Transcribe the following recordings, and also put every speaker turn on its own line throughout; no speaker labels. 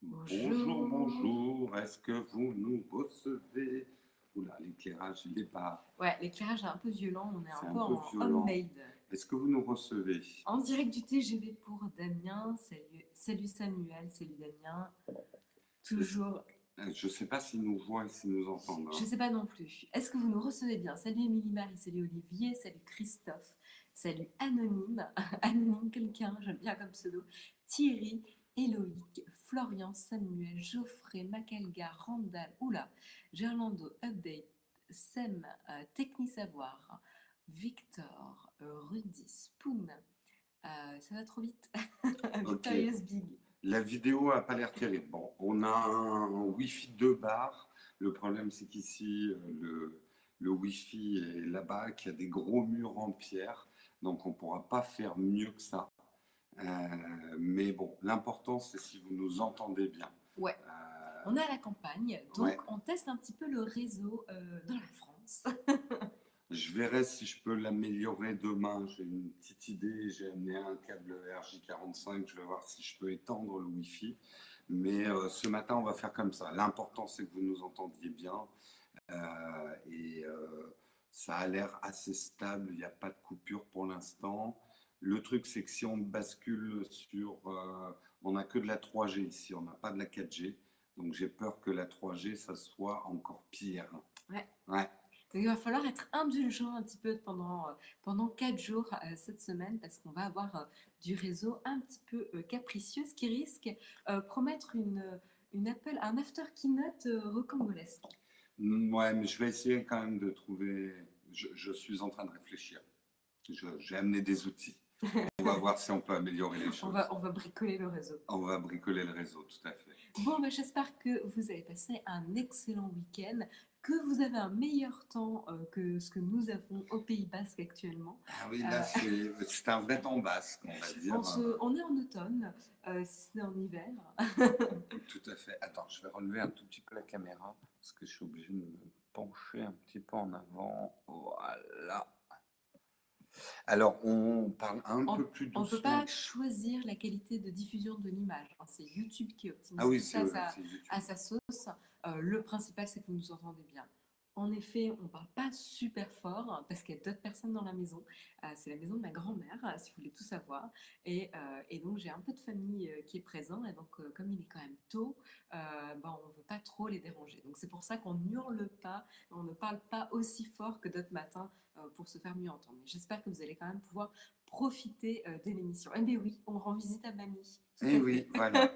Bonjour,
Bonjour.
bonjour, est-ce que vous nous recevez? Oula, l'éclairage, il est pas.
Ouais, l'éclairage est un peu violent, on est
C'est
un
un
peu
peu
en
violent.
homemade.
Est-ce que vous nous recevez?
En direct du TGV pour Damien. Salut, salut Samuel, salut Damien. Toujours,
Je ne sais pas s'ils nous voient et s'ils nous entendent,
je
hein.
sais pas non plus. Est-ce que vous nous recevez bien? Salut Émilie Marie, salut Olivier, salut Christophe, salut Anonyme, Anonyme quelqu'un, j'aime bien comme pseudo. Thierry, Héloïque, Florian, Samuel, Geoffrey, Macalga, Randall, oula, Gerlando, Update, Sem, Technisavoir, Victor, Rudy, Spoon, ça va trop vite.
Ok.
Victorious Big.
La vidéo n'a pas l'air terrible. Bon, on a un Wi-Fi 2 bar. Le problème, c'est qu'ici, le Wi-Fi est là-bas, qu'il y a des gros murs en pierre. Donc, on ne pourra pas faire mieux que ça. Euh, mais bon, l'important, c'est si vous nous entendez bien.
Ouais.
Euh,
On est à la campagne,
ouais.
donc on teste un petit peu le réseau dans la France.
Je verrai si je peux l'améliorer demain. J'ai une petite idée. J'ai amené un câble RJ45. Je vais voir si je peux étendre le Wi-Fi. Mais ce matin, on va faire comme ça. L'important, c'est que vous nous entendiez bien. Et ça a l'air assez stable. Il n'y a pas de coupure pour l'instant. Le truc, c'est que si on bascule sur... on n'a que de la 3G ici. On n'a pas de la 4G. Donc j'ai peur que la 3G, ça soit encore pire.
Ouais.
Ouais.
Donc il va falloir être indulgent un petit peu pendant 4 jours cette semaine parce qu'on va avoir du réseau un petit peu capricieux, ce qui risque promettre un after keynote rocambolesque.
Ouais, mais je vais essayer quand même de trouver. Je suis en train de réfléchir. J'ai amené des outils. On va voir si on peut améliorer les choses.
On va bricoler le réseau.
On va bricoler le réseau, tout à fait.
Bon, bah, j'espère que vous avez passé un excellent week-end, que vous avez un meilleur temps que ce que nous avons au Pays Basque actuellement.
Ah oui, là,
Euh,
c'est un vrai temps basque, on va dire.
on est en automne, si ce n'est en hiver.
Tout à fait. Attends, je vais relever un tout petit peu la caméra parce que je suis obligé de me pencher un petit peu en avant. Voilà. Alors, on parle un peu plus
On ne peut pas
doucement.
choisir la qualité de diffusion de l'image, hein. C'est YouTube qui
Ah
optimise
oui,
tout ça
c'est YouTube.
à sa sauce. Le principal, c'est que vous nous entendez bien. En effet, on ne parle pas super fort parce qu'il y a d'autres personnes dans la maison. C'est la maison de ma grand-mère, si vous voulez tout savoir. Et donc, j'ai un peu de famille qui est présent. Et donc, comme il est quand même tôt, ben, on ne veut pas trop les déranger. Donc, c'est pour ça qu'on n'hurle pas, on ne parle pas aussi fort que d'autres matins pour se faire mieux entendre. Mais j'espère que vous allez quand même pouvoir profiter de l'émission. Eh bien oui, on rend visite à mamie. Tout
Eh
à
oui,
fait.
voilà.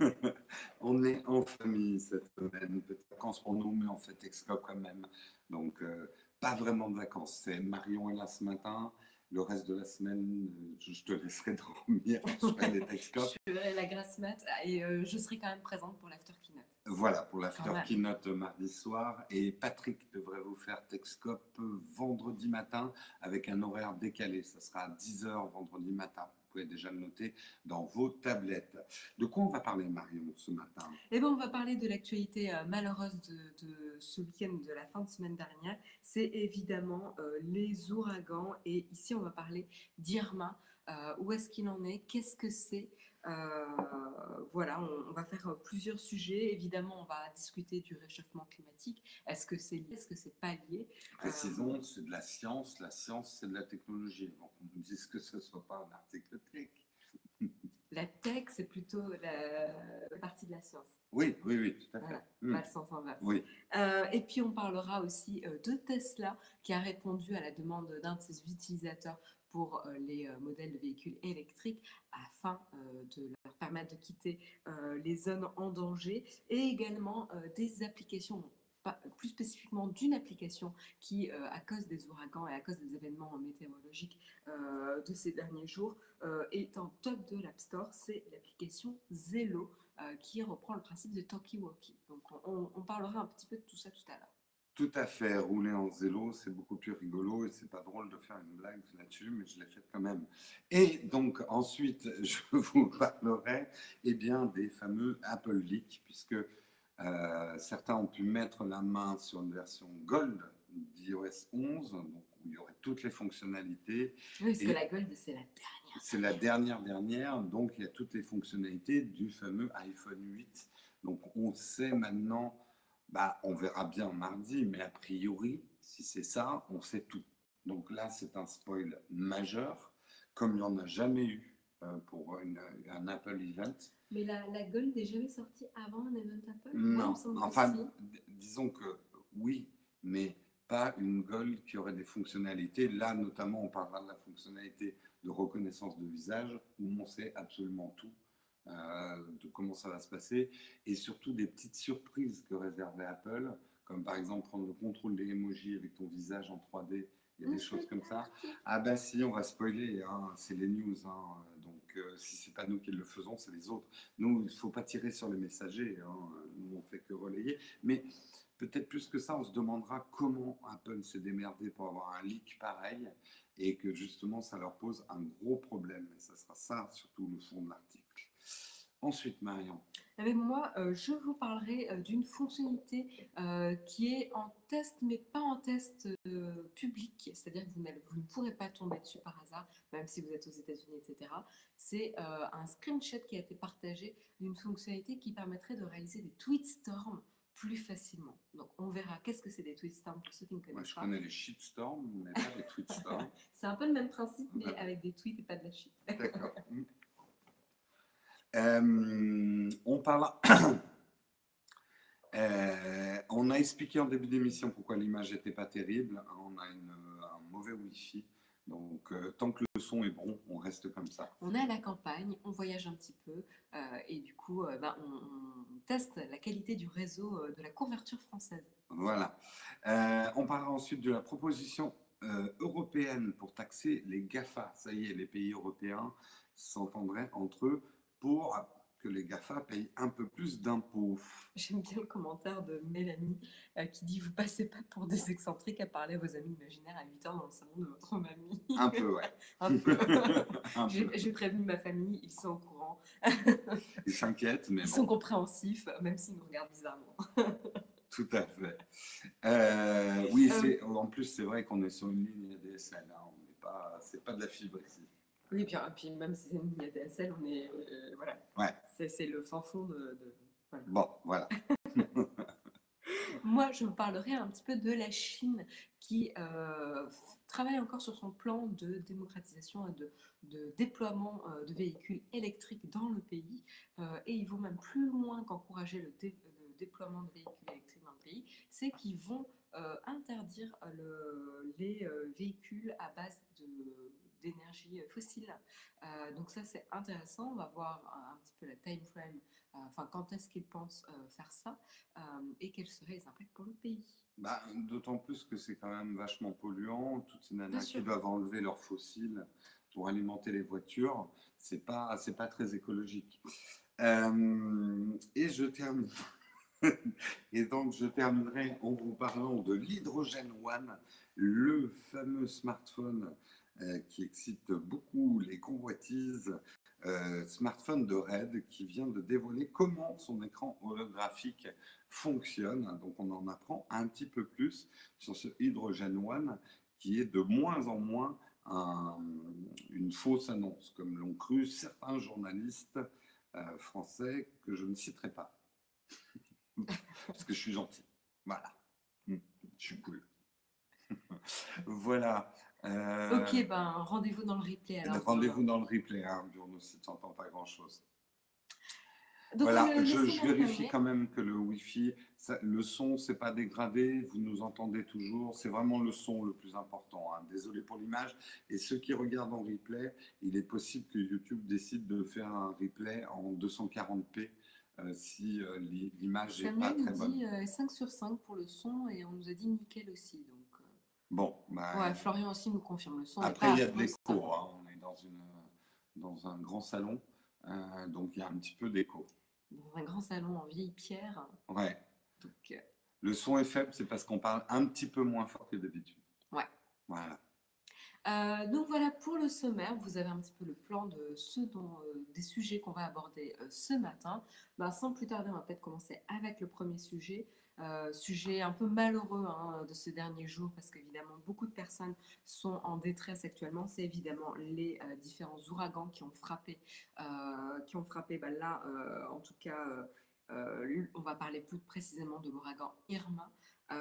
On est en famille cette semaine. Petites vacances pour nous, mais on fait Texcope quand même. Donc, pas vraiment de vacances. C'est Marion est là ce matin. Le reste de la semaine, je te laisserai dormir. Je ferai les
Je
Texcopes.
ferai la grasse mat et je serai quand même présente pour l'after keynote.
Voilà pour
Quand
l'after
même.
keynote mardi soir. Et Patrick devrait vous faire Texcope vendredi matin avec un horaire décalé. Ça sera à 10h vendredi matin. Vous pouvez déjà le noter dans vos tablettes. De quoi on va parler, Marion, ce matin?
Et bien, on va parler de l'actualité malheureuse de ce week-end, de la fin de semaine dernière. C'est évidemment les ouragans. Et ici, on va parler d'Irma. Où est-ce qu'il en est? Qu'est-ce que c'est? Euh, voilà, on va faire plusieurs sujets. Évidemment, on va discuter du réchauffement climatique. Est-ce que c'est lié? Est-ce que c'est pas lié?
Précisons, c'est de la science. La science, c'est de la technologie. Bon, on nous dise que ce ne soit pas un article tech.
La tech, c'est plutôt la partie de la science.
Oui, oui, oui, tout à fait.
Voilà, pas le sens inverse.
Oui.
Et puis on parlera aussi de Tesla qui a répondu à la demande d'un de ses utilisateurs pour les modèles de véhicules électriques afin de leur permettre de quitter les zones en danger et également des applications, plus spécifiquement d'une application qui, à cause des ouragans et à cause des événements météorologiques de ces derniers jours, est en top de l'App Store. C'est l'application Zello qui reprend le principe de talkie-walkie. Donc on parlera un petit peu de tout ça tout à l'heure.
Tout à fait. Rouler en zélo, c'est beaucoup plus rigolo et c'est pas drôle de faire une blague là-dessus, mais je l'ai faite quand même. Et donc ensuite, je vous parlerai bien, des fameux Apple Leaks, puisque certains ont pu mettre la main sur une version Gold d'iOS 11. Donc où il y aurait toutes les fonctionnalités.
Oui, parce que
Et
la Gold, c'est la dernière.
c'est la dernière, donc il y a toutes les fonctionnalités du fameux iPhone 8. Donc on sait maintenant, bah, on verra bien mardi, mais a priori, si c'est ça, on sait tout. Donc là, c'est un spoil majeur, comme il n'y en a jamais eu pour un Apple Event.
Mais la Gold n'est jamais sortie avant un event Apple? Moi, il me
Non,
semble que
enfin,
si.
disons que oui, mais pas une Gold qui aurait des fonctionnalités. Là, notamment, on parlera de la fonctionnalité de reconnaissance de visage, où on sait absolument tout de comment ça va se passer, et surtout des petites surprises que réservait Apple, comme par exemple prendre le contrôle des emojis avec ton visage en 3D. Il y a des choses comme ça. Ah ben si, on va spoiler, hein, c'est les news, hein, donc si c'est pas nous qui le faisons, c'est les autres. Nous, il ne faut pas tirer sur les messagers, hein, nous on fait que relayer, mais peut-être plus que ça, on se demandera comment Apple s'est démerdé pour avoir un leak pareil, et que justement ça leur pose un gros problème, et ça sera ça surtout le fond de l'article. Ensuite, Marion.
Avec moi, je vous parlerai d'une fonctionnalité qui est en test, mais pas en test public, c'est-à-dire que vous ne pourrez pas tomber dessus par hasard, même si vous êtes aux États-Unis, etc. C'est un screenshot qui a été partagé d'une fonctionnalité qui permettrait de réaliser des tweetstorms plus facilement. Donc, on verra qu'est-ce que c'est des tweetstorms pour ceux qui ne
Moi,
connaissent
je
pas.
connais les shitstorms, mais pas les tweetstorms.
C'est un peu le même principe, mais avec des tweets et pas de la shit.
D'accord. On parle. On a expliqué en début d'émission pourquoi l'image n'était pas terrible. On a un mauvais Wi-Fi. Donc, tant que le son est bon, on reste comme ça.
On est à la campagne, on voyage un petit peu et du coup, on teste la qualité du réseau de la couverture française.
Voilà. On parlera ensuite de la proposition européenne pour taxer les GAFA. Ça y est, les pays européens s'entendraient entre eux pour que les GAFA payent un peu plus d'impôts.
J'aime bien le commentaire de Mélanie qui dit: Vous passez pas pour des excentriques à parler à vos amis imaginaires à 8 heures dans le salon de votre mamie.
Un peu, ouais.
Un peu.
Un peu.
J'ai prévenu ma famille, ils sont au courant.
Ils s'inquiètent, mais
Ils
bon.
sont compréhensifs, même s'ils nous regardent bizarrement.
Tout à fait. Oui, en plus, c'est vrai qu'on est sur une ligne ADSL. Hein. On n'est pas, c'est pas de la fibre ici.
Oui, puis même si c'est une ligne ADSL, on est. Voilà.
Ouais.
C'est le fin fond voilà.
Bon, voilà.
Moi, je vous parlerai un petit peu de la Chine qui travaille encore sur son plan de démocratisation et de déploiement de véhicules électriques dans le pays. Et ils vont même plus loin qu'encourager le déploiement de véhicules électriques dans le pays. C'est qu'ils vont interdire les véhicules à base d'énergie fossile. Donc ça, c'est intéressant. On va voir un petit peu la time frame, enfin quand est-ce qu'ils pensent faire ça et quels seraient les impacts pour le pays.
Bah, d'autant plus que c'est quand même vachement polluant. Toutes ces
Bien
nanas qui
sûr.
doivent enlever leurs fossiles pour alimenter les voitures, c'est pas très écologique. Et je termine. Et donc, je terminerai en vous parlant de l'Hydrogen One, le fameux smartphone qui excite beaucoup les convoitises, smartphone de Red qui vient de dévoiler comment son écran holographique fonctionne. Donc, on en apprend un petit peu plus sur ce Hydrogen One qui est de moins en moins une fausse annonce, comme l'ont cru certains journalistes français que je ne citerai pas. Parce que je suis gentil. Voilà. Je suis cool. Voilà.
Ok, ben rendez-vous dans le replay alors.
Rendez-vous dans le replay, hein, Bruno, si tu n'entends pas grand-chose.
Donc,
voilà, je vérifie quand même que le Wi-Fi, le son, c'est pas dégradé, vous nous entendez toujours, c'est vraiment le son le plus important. Hein. Désolé pour l'image. Et ceux qui regardent en replay, il est possible que YouTube décide de faire un replay en 240p. Si l'image n'est pas très bonne.
Ça nous dit 5 sur 5 pour le son et on nous a dit nickel aussi. Donc,
bon, bah,
ouais, Florian aussi nous confirme le son.
Après, il y a de l'écho. Hein. On est dans un grand salon, donc il y a un petit peu d'écho.
Dans un grand salon en vieille pierre.
Ouais.
Donc,
le son est faible, c'est parce qu'on parle un petit peu moins fort que d'habitude.
Ouais.
Voilà.
Donc voilà pour le sommaire, vous avez un petit peu le plan de des sujets qu'on va aborder ce matin. Ben, sans plus tarder, on va peut-être commencer avec le premier sujet. Sujet un peu malheureux hein, de ces derniers jours parce qu'évidemment beaucoup de personnes sont en détresse actuellement. C'est évidemment les différents ouragans qui ont frappé ben là, en tout cas, on va parler plus précisément de l'ouragan Irma.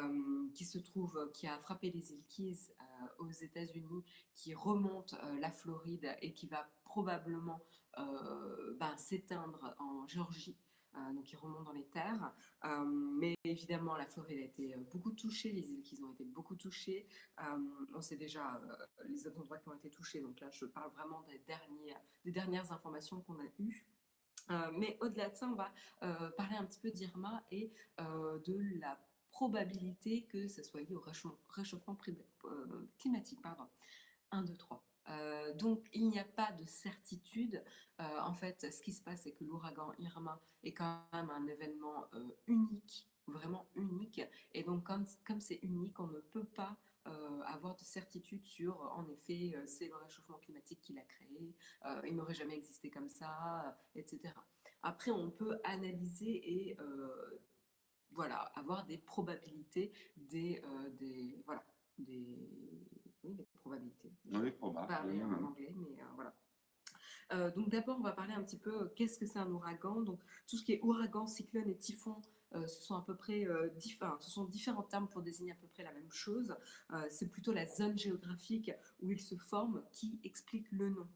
Qui a frappé les îles Keys aux États-Unis, qui remonte la Floride et qui va probablement ben, s'éteindre en Géorgie. Donc, il remonte dans les terres. Mais évidemment, la Floride a été beaucoup touchée, les îles Keys ont été beaucoup touchées. On sait déjà les autres endroits qui ont été touchés. Donc là, je parle vraiment des dernières informations qu'on a eues. Mais au-delà de ça, on va parler un petit peu d'Irma et de la probabilité que ça soit lié au réchauffement climatique. Pardon. 1, 2, 3. Donc, il n'y a pas de certitude. En fait, ce qui se passe, c'est que l'ouragan Irma est quand même un événement unique, vraiment unique. Et donc, comme c'est unique, on ne peut pas avoir de certitude sur, en effet, c'est le réchauffement climatique qui l'a créé, il n'aurait jamais existé comme ça, etc. Après, on peut analyser et voilà, avoir des probabilités, voilà, oui, des probabilités.
Oui, probable.
Parler en anglais, mais voilà. Donc d'abord, on va parler un petit peu qu'est-ce que c'est un ouragan. Donc tout ce qui est ouragan, cyclone et typhon, ce sont à peu près ce sont différents termes pour désigner à peu près la même chose. C'est plutôt la zone géographique où ils se forment qui explique le nom.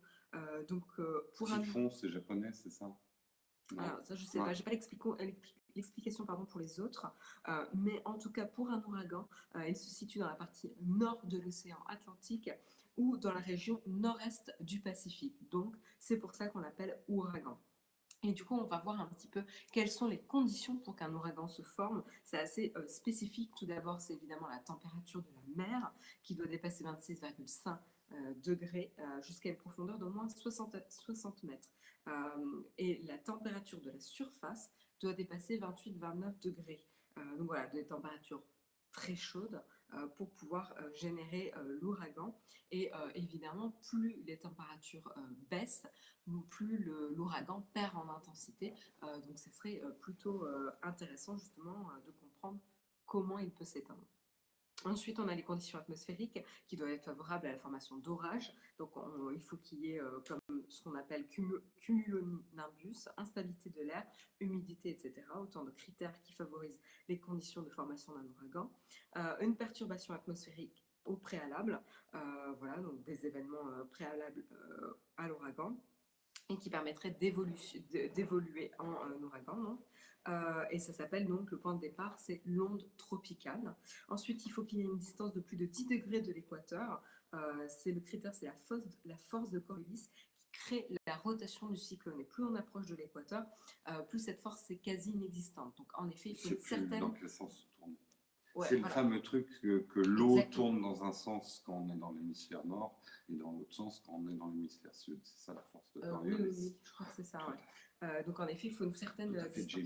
Typhon, c'est japonais, c'est ça?
Alors, ça, je ne sais pas, je n'ai pas l'explication pardon, pour les autres, mais en tout cas, pour un ouragan, il se situe dans la partie nord de l'océan Atlantique ou dans la région nord-est du Pacifique. Donc, c'est pour ça qu'on l'appelle ouragan. Et du coup, on va voir un petit peu quelles sont les conditions pour qu'un ouragan se forme. C'est assez spécifique. Tout d'abord, c'est évidemment la température de la mer qui doit dépasser 26,5 degrés jusqu'à une profondeur d'au moins 60 mètres. Et la température de la surface doit dépasser 28-29 degrés. Donc voilà, des températures très chaudes pour pouvoir générer l'ouragan. Et évidemment, plus les températures baissent, plus l'ouragan perd en intensité. Donc, ce serait plutôt intéressant justement de comprendre comment il peut s'éteindre. Ensuite, on a les conditions atmosphériques qui doivent être favorables à la formation d'orages. Donc, il faut qu'il y ait comme ce qu'on appelle cumulonimbus, instabilité de l'air, humidité, etc. Autant de critères qui favorisent les conditions de formation d'un ouragan. Une perturbation atmosphérique au préalable, voilà, donc des événements préalables à l'ouragan et qui permettrait d'évoluer en ouragan. Donc. Et ça s'appelle donc le point de départ, c'est l'onde tropicale. Ensuite, il faut qu'il y ait une distance de plus de 10 degrés de l'équateur. C'est le critère, c'est la force de Coriolis qui crée la rotation du cyclone. Et plus on approche de l'équateur, plus cette force est quasi inexistante. Donc en effet, il faut une certaine...
Dans quel sens se tourne?
Ouais,
c'est
voilà.
le fameux truc que l'eau tourne dans un sens quand on est dans l'hémisphère nord et dans l'autre sens quand on est dans l'hémisphère sud. C'est ça la force de Coriolis.
Oui, je crois que c'est ça. Ouais. Donc en effet, il faut une certaine distance.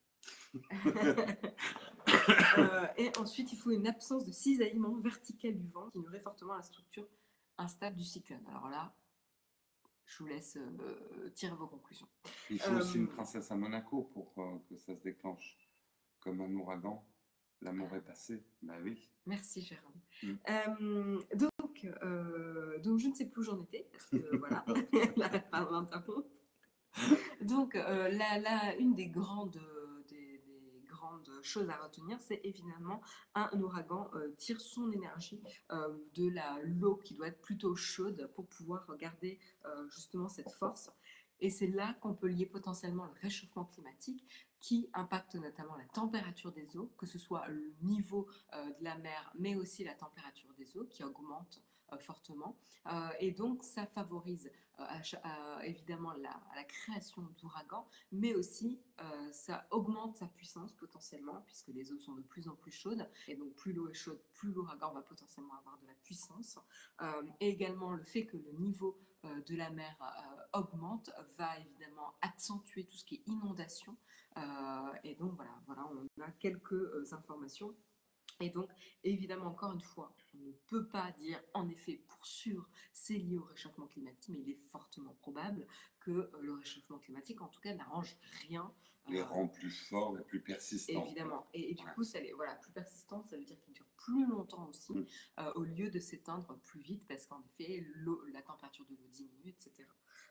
Et ensuite, il faut une absence de cisaillement vertical du vent qui nuirait fortement à la structure instable du cyclone. Alors là, je vous laisse tirer vos conclusions.
Il faut aussi une princesse à Monaco pour que ça se déclenche. Comme un ouragan, l'amour est passé. Ben oui.
Merci, Jérôme. Donc, je ne sais plus où j'en étais, parce que voilà, n'arrête pas de m'interrompre. Donc, une des grandes choses à retenir, c'est évidemment un ouragan tire son énergie de l'eau qui doit être plutôt chaude pour pouvoir garder justement cette force. Et c'est là qu'on peut lier potentiellement le réchauffement climatique qui impacte notamment la température des eaux, que ce soit le niveau de la mer, mais aussi la température des eaux qui augmente fortement. Et donc, ça favorise évidemment la création d'ouragans, mais aussi ça augmente sa puissance potentiellement, puisque les eaux sont de plus en plus chaudes, et donc plus l'eau est chaude, plus l'ouragan va potentiellement avoir de la puissance. Et également le fait que le niveau de la mer augmente va évidemment accentuer tout ce qui est inondation. Et donc voilà, on a quelques informations Et donc, évidemment, encore une fois, on ne peut pas dire en effet pour sûr c'est lié au réchauffement climatique, mais il est fortement probable que le réchauffement climatique, en tout cas, n'arrange rien.
Les rend plus forts et plus persistants, quoi.
Évidemment. Et du
Ouais.
coup, voilà, plus persistant, ça veut dire qu'il dure plus longtemps aussi,
Mm.
au lieu de s'éteindre plus vite, parce qu'en effet, la température de l'eau diminue, etc.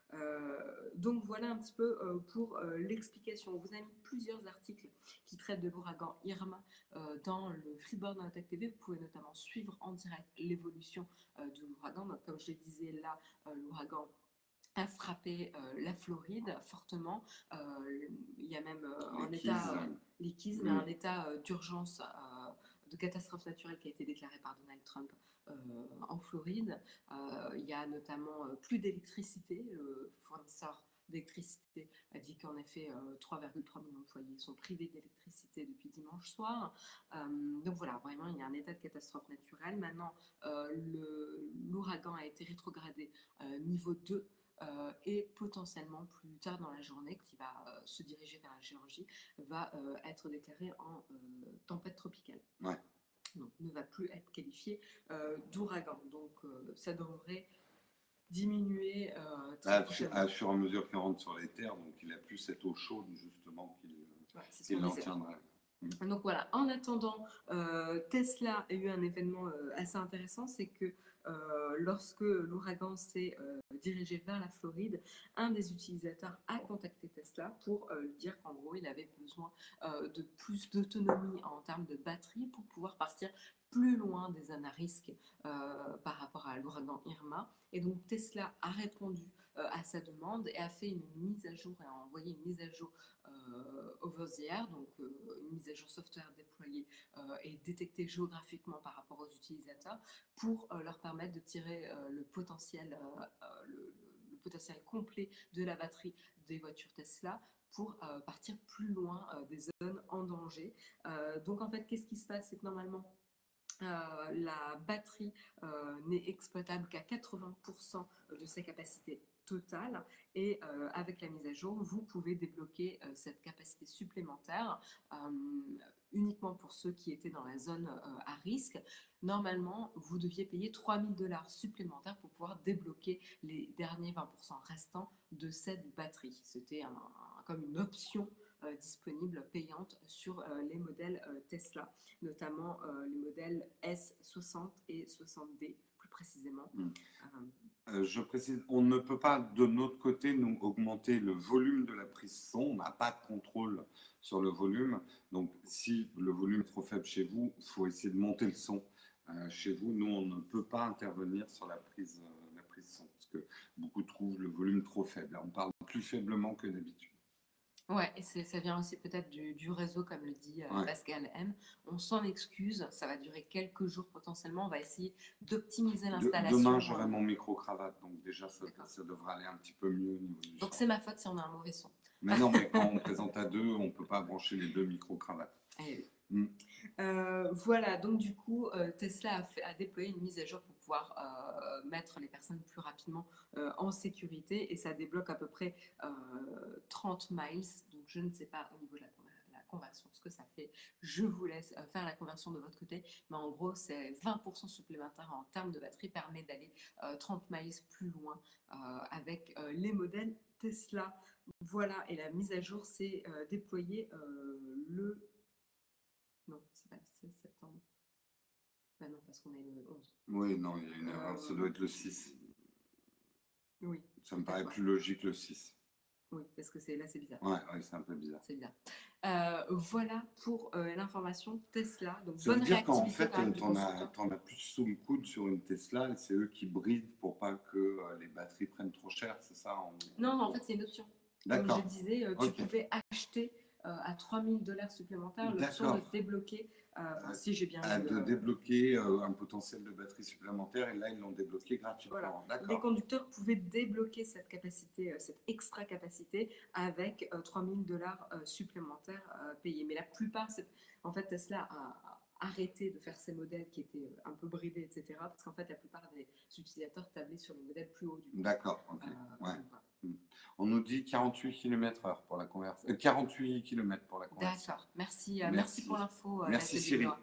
Donc voilà un petit peu pour l'explication. On vous a mis plusieurs articles qui traitent de l'ouragan Irma dans le Freeboard Notech TV. Vous pouvez notamment suivre en direct l'évolution de l'ouragan. Donc, comme je le disais là, l'ouragan a frappé la Floride fortement. Il y a même un état liquide, mais un état d'urgence, de catastrophe naturelle qui a été déclaré par Donald Trump en Floride. Il y a notamment plus d'électricité. Le fournisseur d'électricité a dit qu'en effet 3,3 millions de foyers sont privés d'électricité depuis dimanche soir. Donc voilà, vraiment il y a un état de catastrophe naturelle. Maintenant, l'ouragan a été rétrogradé niveau 2 et potentiellement plus tard dans la journée, qui va se diriger vers la Géorgie, va être déclaré en tempête tropicale.
Ouais.
Donc ne va plus être qualifié d'ouragan. Donc ça devrait diminuer très prochainement.
À fur et à mesure qu'il rentre sur les terres, donc il a plus cette eau chaude justement qu'il en tiendrait.
Donc voilà, en attendant, Tesla a eu un événement assez intéressant, c'est que lorsque l'ouragan s'est dirigé vers la Floride, un des utilisateurs a contacté Tesla pour lui dire qu'en gros, il avait besoin de plus d'autonomie en termes de batterie pour pouvoir partir plus loin des zones à risque par rapport à l'ouragan Irma. Et donc Tesla a répondu à sa demande et a fait une mise à jour et a envoyé une mise à jour over the air, donc une mise à jour software déployée et détectée géographiquement par rapport aux utilisateurs pour leur permettre de tirer le potentiel complet de la batterie des voitures Tesla pour partir plus loin des zones en danger. Donc en fait, qu'est-ce qui se passe? C'est que normalement, la batterie n'est exploitable qu'à 80% de sa capacité totale, et avec la mise à jour, vous pouvez débloquer cette capacité supplémentaire uniquement pour ceux qui étaient dans la zone à risque. Normalement, vous deviez payer 3 000 $ supplémentaires pour pouvoir débloquer les derniers 20% restants de cette batterie. C'était comme une option disponible payante sur les modèles Tesla, notamment les modèles S60 et 60D plus précisément.
Je précise, on ne peut pas de notre côté nous augmenter le volume de la prise son, on n'a pas de contrôle sur le volume, donc si le volume est trop faible chez vous, il faut essayer de monter le son chez vous. Nous, on ne peut pas intervenir sur la prise son, parce que beaucoup trouvent le volume trop faible. On parle plus faiblement que d'habitude.
Ouais, et ça vient aussi peut-être du réseau, comme le dit Pascal M. On s'en excuse, ça va durer quelques jours potentiellement. On va essayer d'optimiser l'installation.
Demain, j'aurai mon micro-cravate, donc déjà, ça devrait aller un petit peu mieux au niveau du son.
Donc c'est ma faute si on a un mauvais son.
Mais non, mais quand on présente à deux, on ne peut pas brancher les deux micro-cravates.
Voilà, donc du coup, Tesla a déployé une mise à jour pour pouvoir mettre les personnes plus rapidement en sécurité, et ça débloque à peu près 30 miles. Donc je ne sais pas au niveau de la conversion ce que ça fait. Je vous laisse faire la conversion de votre côté, mais en gros, c'est 20% supplémentaire en termes de batterie, permet d'aller 30 miles plus loin avec les modèles Tesla. Voilà, et la mise à jour s'est déployée le... Non, c'est pas le 16 septembre. Bah non, parce qu'on est le 11.
Oui, non, il y a une erreur. Ça doit être le 6.
Oui.
Ça me paraît plus logique le 6.
Oui, parce que là, c'est bizarre.
Ouais, c'est un peu bizarre.
C'est bizarre. Voilà pour l'information Tesla. Donc,
ça veut dire qu'en fait, t'en as plus sous le coude sur une Tesla, et c'est eux qui brident pour pas que les batteries prennent trop cher, c'est ça?
Non, en fait, c'est une option. Comme je disais, tu pouvais acheter à 3 000 $ supplémentaires l'option de débloquer, si j'ai bien vu,
de débloquer un potentiel de batterie supplémentaire, et là ils l'ont débloqué gratuitement.
Voilà. Les conducteurs pouvaient débloquer cette capacité, cette extra capacité avec 3 000 $ supplémentaires payés. Mais la plupart, en fait, Tesla a arrêté de faire ces modèles qui étaient un peu bridés, etc. Parce qu'en fait, la plupart des utilisateurs tablaient sur les modèles plus hauts du coup.
D'accord, ok. Voilà. On nous dit 48 km/h pour la conversion. 48 km pour la conversion.
D'accord, merci pour l'info.
Merci Cyril.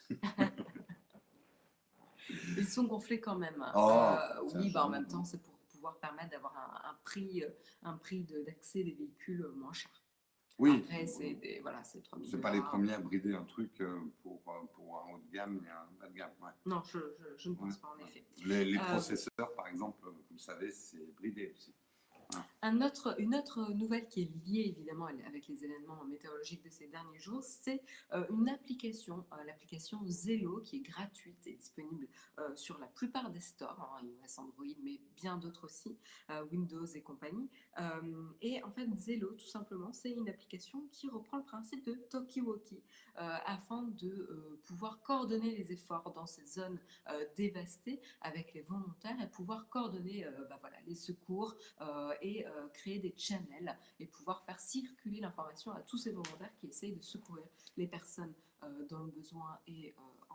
Ils sont gonflés quand même.
Oh, c'est un
Oui, bah, en
joli
même temps,
nom.
c'est pour pouvoir permettre d'avoir un prix d'accès des véhicules moins cher.
Oui,
Après, voilà, c'est 3000
c'est pas les
dollars.
premiers à brider un truc pour un haut de gamme et un bas de gamme. Ouais.
Non, je ne
Ouais,
pense pas, en
ouais.
effet.
Les
Euh,
processeurs, par exemple, vous le savez, c'est bridé aussi. Voilà.
Une autre nouvelle qui est liée évidemment avec les événements météorologiques de ces derniers jours, c'est une application, l'application Zello, qui est gratuite et disponible sur la plupart des stores, hein, iOS, Android, mais bien d'autres aussi, Windows et compagnie. Et en fait, Zello, tout simplement, c'est une application qui reprend le principe de Talkie-Walkie afin de pouvoir coordonner les efforts dans ces zones dévastées avec les volontaires et pouvoir coordonner bah, voilà, les secours et créer des channels et pouvoir faire circuler l'information à tous ces volontaires qui essayent de secourir les personnes dans le besoin et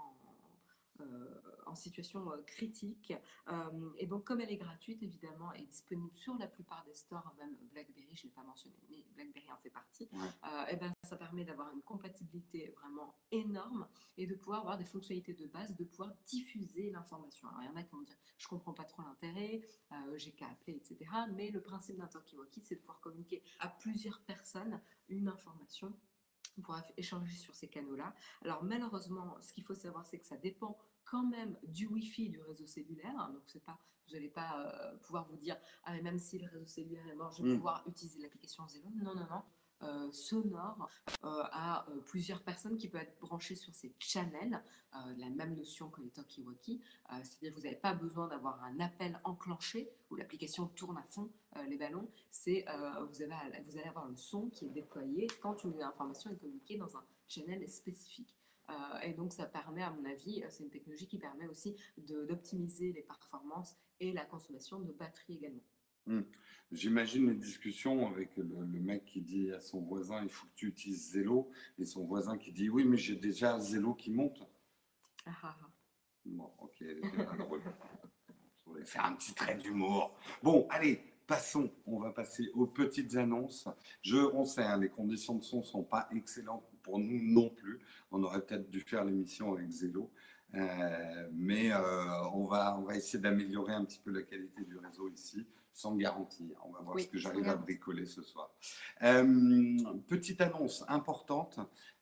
en situation critique. Et donc, comme elle est gratuite, évidemment, et disponible sur la plupart des stores, même BlackBerry, je ne l'ai pas mentionné, mais BlackBerry en fait partie,
Ouais.
et ben, ça permet d'avoir une compatibilité vraiment énorme et de pouvoir avoir des fonctionnalités de base, de pouvoir diffuser l'information. Alors, il y en a qui vont dire, je ne comprends pas trop l'intérêt, j'ai qu'à appeler, etc. Mais le principe d'un talkie-walkie, c'est de pouvoir communiquer à plusieurs personnes une information. On pourra échanger sur ces canaux-là. Alors malheureusement, ce qu'il faut savoir, c'est que ça dépend quand même du Wi-Fi du réseau cellulaire. Donc c'est pas, vous n'allez pas pouvoir vous dire, ah mais même si le réseau cellulaire est mort, je vais pouvoir utiliser l'application Zello. Non, non, non. Sonore à plusieurs personnes qui peuvent être branchées sur ces channels, la même notion que les talkie-walkie, c'est-à-dire que vous n'avez pas besoin d'avoir un appel enclenché où l'application tourne à fond les ballons, vous allez avoir le son qui est déployé quand une information est communiquée dans un channel spécifique. Et donc ça permet, à mon avis, c'est une technologie qui permet aussi d'optimiser les performances et la consommation de batterie également.
Hmm. J'imagine les discussions avec le mec qui dit à son voisin il faut que tu utilises Zello et son voisin qui dit oui mais j'ai déjà Zello qui monte.
Ah, ah, ah.
Bon, ok, elle était pas drôle. Je voulais faire un petit trait d'humour. Bon, allez, passons. On va passer aux petites annonces. On sait, hein, les conditions de son ne sont pas excellentes pour nous non plus. On aurait peut-être dû faire l'émission avec Zello. Mais on va essayer d'améliorer un petit peu la qualité du réseau ici, sans garantie. On va voir
Oui,
ce que
sans
j'arrive à
garantie.
bricoler ce soir. Petite annonce importante,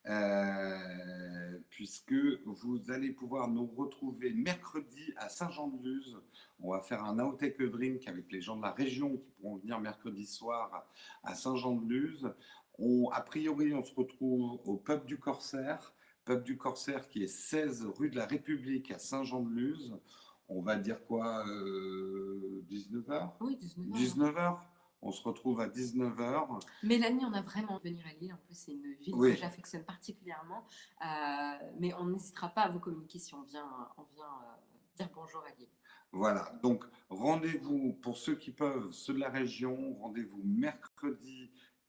puisque vous allez pouvoir nous retrouver mercredi à Saint-Jean-de-Luz. On va faire un Outtake Drink avec les gens de la région qui pourront venir mercredi soir à Saint-Jean-de-Luz. A priori, on se retrouve au Pub du Corsaire. Pub du Corsaire qui est 16 rue de la République à Saint-Jean-de-Luz. On va dire quoi 19h
Oui, 19h.
19h. On se retrouve à 19h.
Mélanie, on a vraiment envie de venir à Lille. En plus, c'est une ville que
Oui,
j'affectionne particulièrement. Mais on n'hésitera pas à vous communiquer si on vient dire bonjour à Lille.
voilà. Donc, rendez-vous pour ceux qui peuvent, ceux de la région, rendez-vous mercredi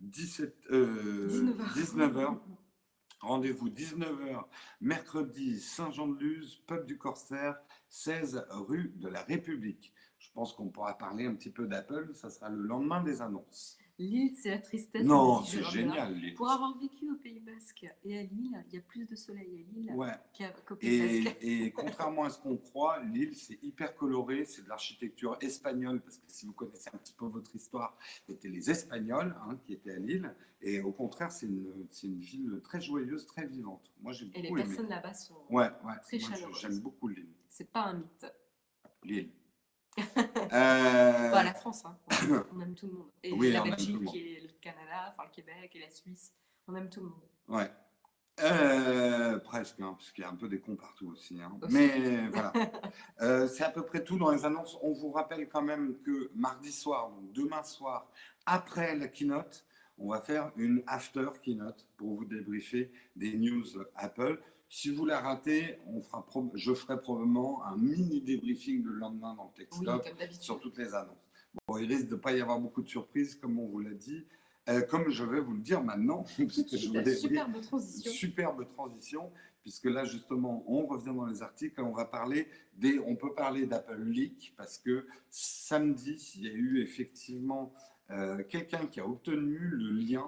19h.
19h. Rendez-vous 19h, mercredi, Saint-Jean-de-Luz, Pub du Corsaire, 16 rue de la République. Je pense qu'on pourra parler un petit peu d'Apple, ça sera le lendemain des annonces.
Lille, c'est la tristesse, nous
Non,
dit
c'est
Jolanda.
génial, Lille.
Pour avoir vécu au Pays Basque et à Lille, il y a plus de soleil à Lille
Ouais.
qu'au Pays Basque.
Et contrairement à ce qu'on croit, Lille, c'est hyper coloré, c'est de l'architecture espagnole, parce que si vous connaissez un petit peu votre histoire, c'était les Espagnols hein, qui étaient à Lille. Et au contraire, c'est une ville très joyeuse, très vivante. Moi, j'ai
Et les
beaucoup aimé.
personnes là-bas sont
Ouais,
très
moi,
chaleureuses.
j'aime beaucoup Lille.
C'est pas un mythe.
Lille.
Pas la France, hein. On aime tout le monde. Et
Oui,
la
on aime tout le
Belgique
monde.
et le Canada, enfin le Québec et la Suisse, on aime tout le monde.
Ouais. Presque, hein, parce qu'il y a un peu des cons partout aussi. Hein.
Aussi.
Mais voilà. C'est à peu près tout dans les annonces. On vous rappelle quand même que mardi soir, donc demain soir, après la keynote, on va faire une after keynote pour vous débriefer des news Apple. Si vous la ratez, je ferai probablement un mini débriefing le lendemain dans le
Oui,
TechStop
comme d'habitude.
sur toutes les annonces. Bon, il risque de ne pas y avoir beaucoup de surprises, comme on vous l'a dit. Comme je vais vous le dire maintenant,
Tout de suite, superbe transition.
Superbe transition, puisque là justement on revient dans les articles et on va parler on peut parler d'Apple Leak parce que samedi il y a eu effectivement quelqu'un qui a obtenu le lien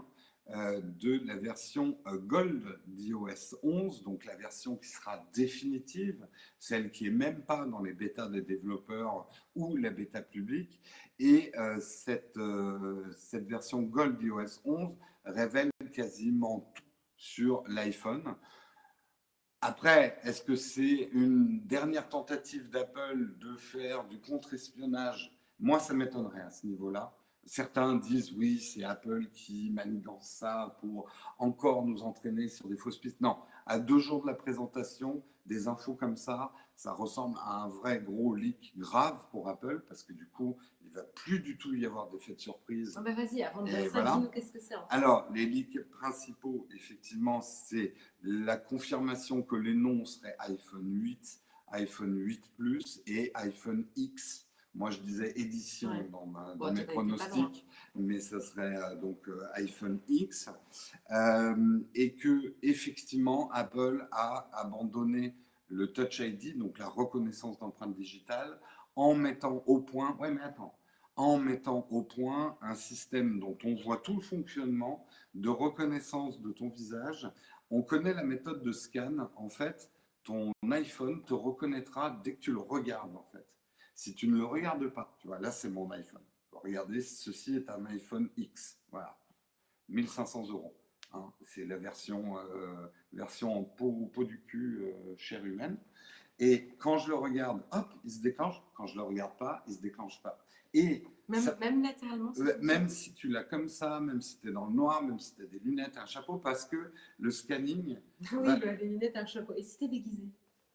de la version Gold d'iOS 11, donc la version qui sera définitive, celle qui est même pas dans les bêtas des développeurs ou la bêta publique. Et cette version Gold d'iOS 11 révèle quasiment tout sur l'iPhone. Après, est-ce que c'est une dernière tentative d'Apple de faire du contre-espionnage? Moi, ça m'étonnerait à ce niveau-là. Certains disent oui, c'est Apple qui manigance ça pour encore nous entraîner sur des fausses pistes. Non, à 2 jours de la présentation, des infos comme ça ressemble à un vrai gros leak grave pour Apple parce que du coup, il ne va plus du tout y avoir d'effet de surprise.
Ah bah vas-y, avant de
Et
dire ça,
voilà.
dis-nous qu'est-ce que c'est en fait.
Alors, les leaks principaux, effectivement, c'est la confirmation que les noms seraient iPhone 8, iPhone 8 Plus et iPhone X. Moi, je disais édition
Ouais.
dans
Bon,
mes
t'en étais pas loin.
pronostics, mais ça serait donc iPhone X. Et que, effectivement, Apple a abandonné le Touch ID, donc la reconnaissance d'empreintes digitales, en mettant au point. Ouais, mais attends, en mettant au point un système dont on voit tout le fonctionnement de reconnaissance de ton visage. On connaît la méthode de scan. En fait, ton iPhone te reconnaîtra dès que tu le regardes, en fait. Si tu ne le regardes pas, tu vois, là c'est mon iPhone. Regardez, ceci est un iPhone X. Voilà, 1 500 €. Hein. C'est la version en peau du cul, chair humaine. Et quand je le regarde, hop, il se déclenche. Quand je le regarde pas, il se déclenche pas. Et
même latéralement,
même si tu l'as comme ça, même si tu es dans le noir, même si tu as des lunettes, un chapeau, parce que le scanning,
oui, bah, des lunettes, un chapeau. Et si t'es déguisé?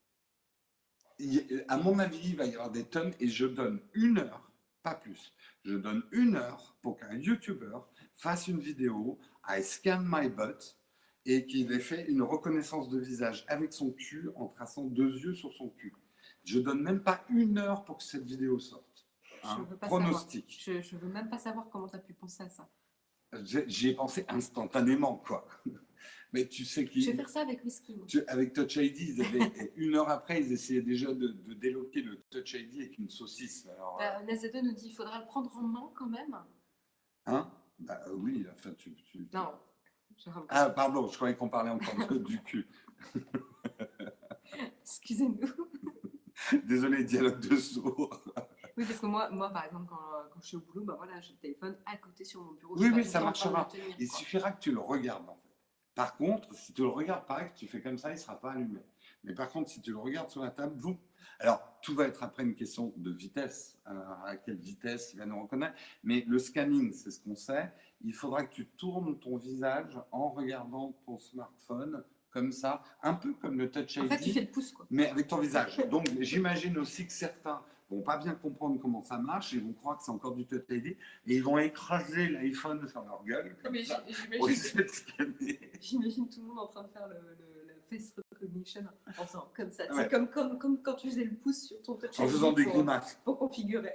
à mon avis, il va y avoir des tonnes et je donne 1 heure, pas plus. Je donne 1 heure pour qu'un YouTuber fasse une vidéo, I scan my butt, et qu'il ait fait une reconnaissance de visage avec son cul en traçant 2 yeux sur son cul. Je donne même pas 1 heure pour que cette vidéo sorte.
Je
Hein.
veux pas
Pronostic.
savoir. Je veux même pas savoir comment tu as pu penser à ça.
J'y ai pensé instantanément, quoi. Mais tu sais
Je vais
qu'ils.
faire ça avec whisky. Moi.
Avec Touch ID, ils avaient 1 heure après, ils essayaient déjà de déloquer le Touch ID avec une saucisse. Alors,
Nazado nous dit il faudra le prendre en main quand même.
hein? Bah oui, enfin
Non.
Ah, pardon, je croyais qu'on parlait encore du cul.
Excusez-nous.
Désolé, dialogue de sourds.
Oui, parce que moi par exemple, quand je suis au boulot, bah voilà, j'ai le téléphone à côté sur mon bureau.
Oui, ça marchera. Il suffira que tu le regardes, en fait. Par contre, si tu le regardes pas et que tu fais comme ça, il ne sera pas allumé. Mais par contre, si tu le regardes sur la table, boum. Alors, tout va être après une question de vitesse, à quelle vitesse il va nous reconnaître. Mais le scanning, c'est ce qu'on sait. Il faudra que tu tournes ton visage en regardant ton smartphone, comme ça, un peu comme le Touch ID.
En fait, tu fais le pouce, quoi.
Mais avec ton visage. Donc, j'imagine aussi que certains vont pas bien comprendre comment ça marche, ils vont croire que c'est encore du Touch ID, et ils vont écraser l'iPhone sur leur gueule.
Mais j'imagine tout le monde en train de faire la face recognition en faisant comme ça. Ouais. C'est comme quand tu faisais le pouce sur ton touch.
En faisant des grimaces.
Pour configurer.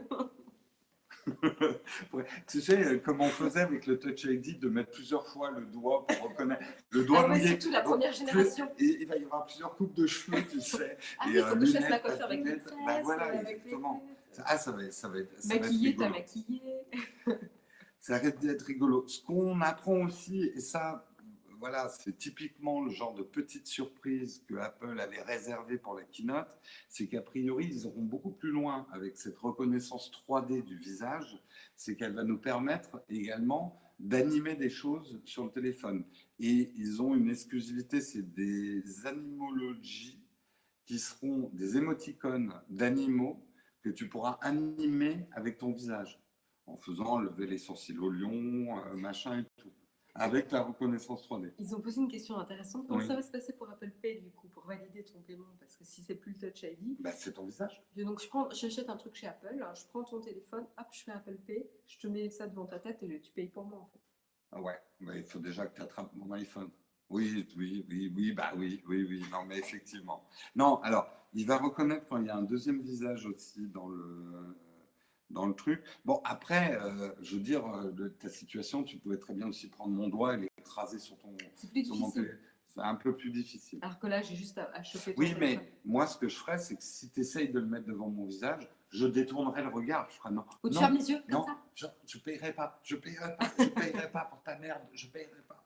Tu sais, comme on faisait avec le Touch ID, de mettre plusieurs fois le doigt pour reconnaître le doigt mouillé.
Surtout la première génération.
Et il va y avoir plusieurs coupes de cheveux, tu sais.
Ah oui, il faut que je fasse la coiffure avec les tresses.
Bah voilà, exactement. Ça va être
maquillé, t'as maquillé.
Ça arrête d'être rigolo. Ce qu'on apprend aussi, et ça, voilà, c'est typiquement le genre de petite surprise que Apple avait réservé pour la keynote, c'est qu'a priori, ils iront beaucoup plus loin avec cette reconnaissance 3D du visage, c'est qu'elle va nous permettre également d'animer des choses sur le téléphone. Et ils ont une exclusivité, c'est des animologies qui seront des émoticônes d'animaux que tu pourras animer avec ton visage, en faisant lever les sourcils au lion, machin et tout. Avec la reconnaissance 3D.
Ils ont posé une question intéressante. Comment ça va se passer pour Apple Pay, du coup, pour valider ton paiement? Parce que si c'est plus le Touch ID...
Bah, c'est ton visage.
Donc, j'achète un truc chez Apple, je prends ton téléphone, hop, je fais Apple Pay, je te mets ça devant ta tête et tu payes pour moi, en fait.
Ah ouais, il faut déjà que tu attrapes mon iPhone. Oui, non, mais effectivement. Non, alors, il va reconnaître quand il y a un deuxième visage aussi dans le truc. Bon, après, je veux dire, de ta situation, tu pouvais très bien aussi prendre mon doigt et l'écraser sur ton téléphone. C'est un peu plus difficile.
Alors que là, j'ai juste à choper ton
téléphone. Mais moi, ce que je ferais, c'est que si tu essayes de le mettre devant mon visage, je détournerai le regard. Je ferai non,
Ou tu
non,
fermes les yeux comme
non,
ça?
je payerai pas, je payerai pas, je payerai pas pour ta merde, je payerai pas.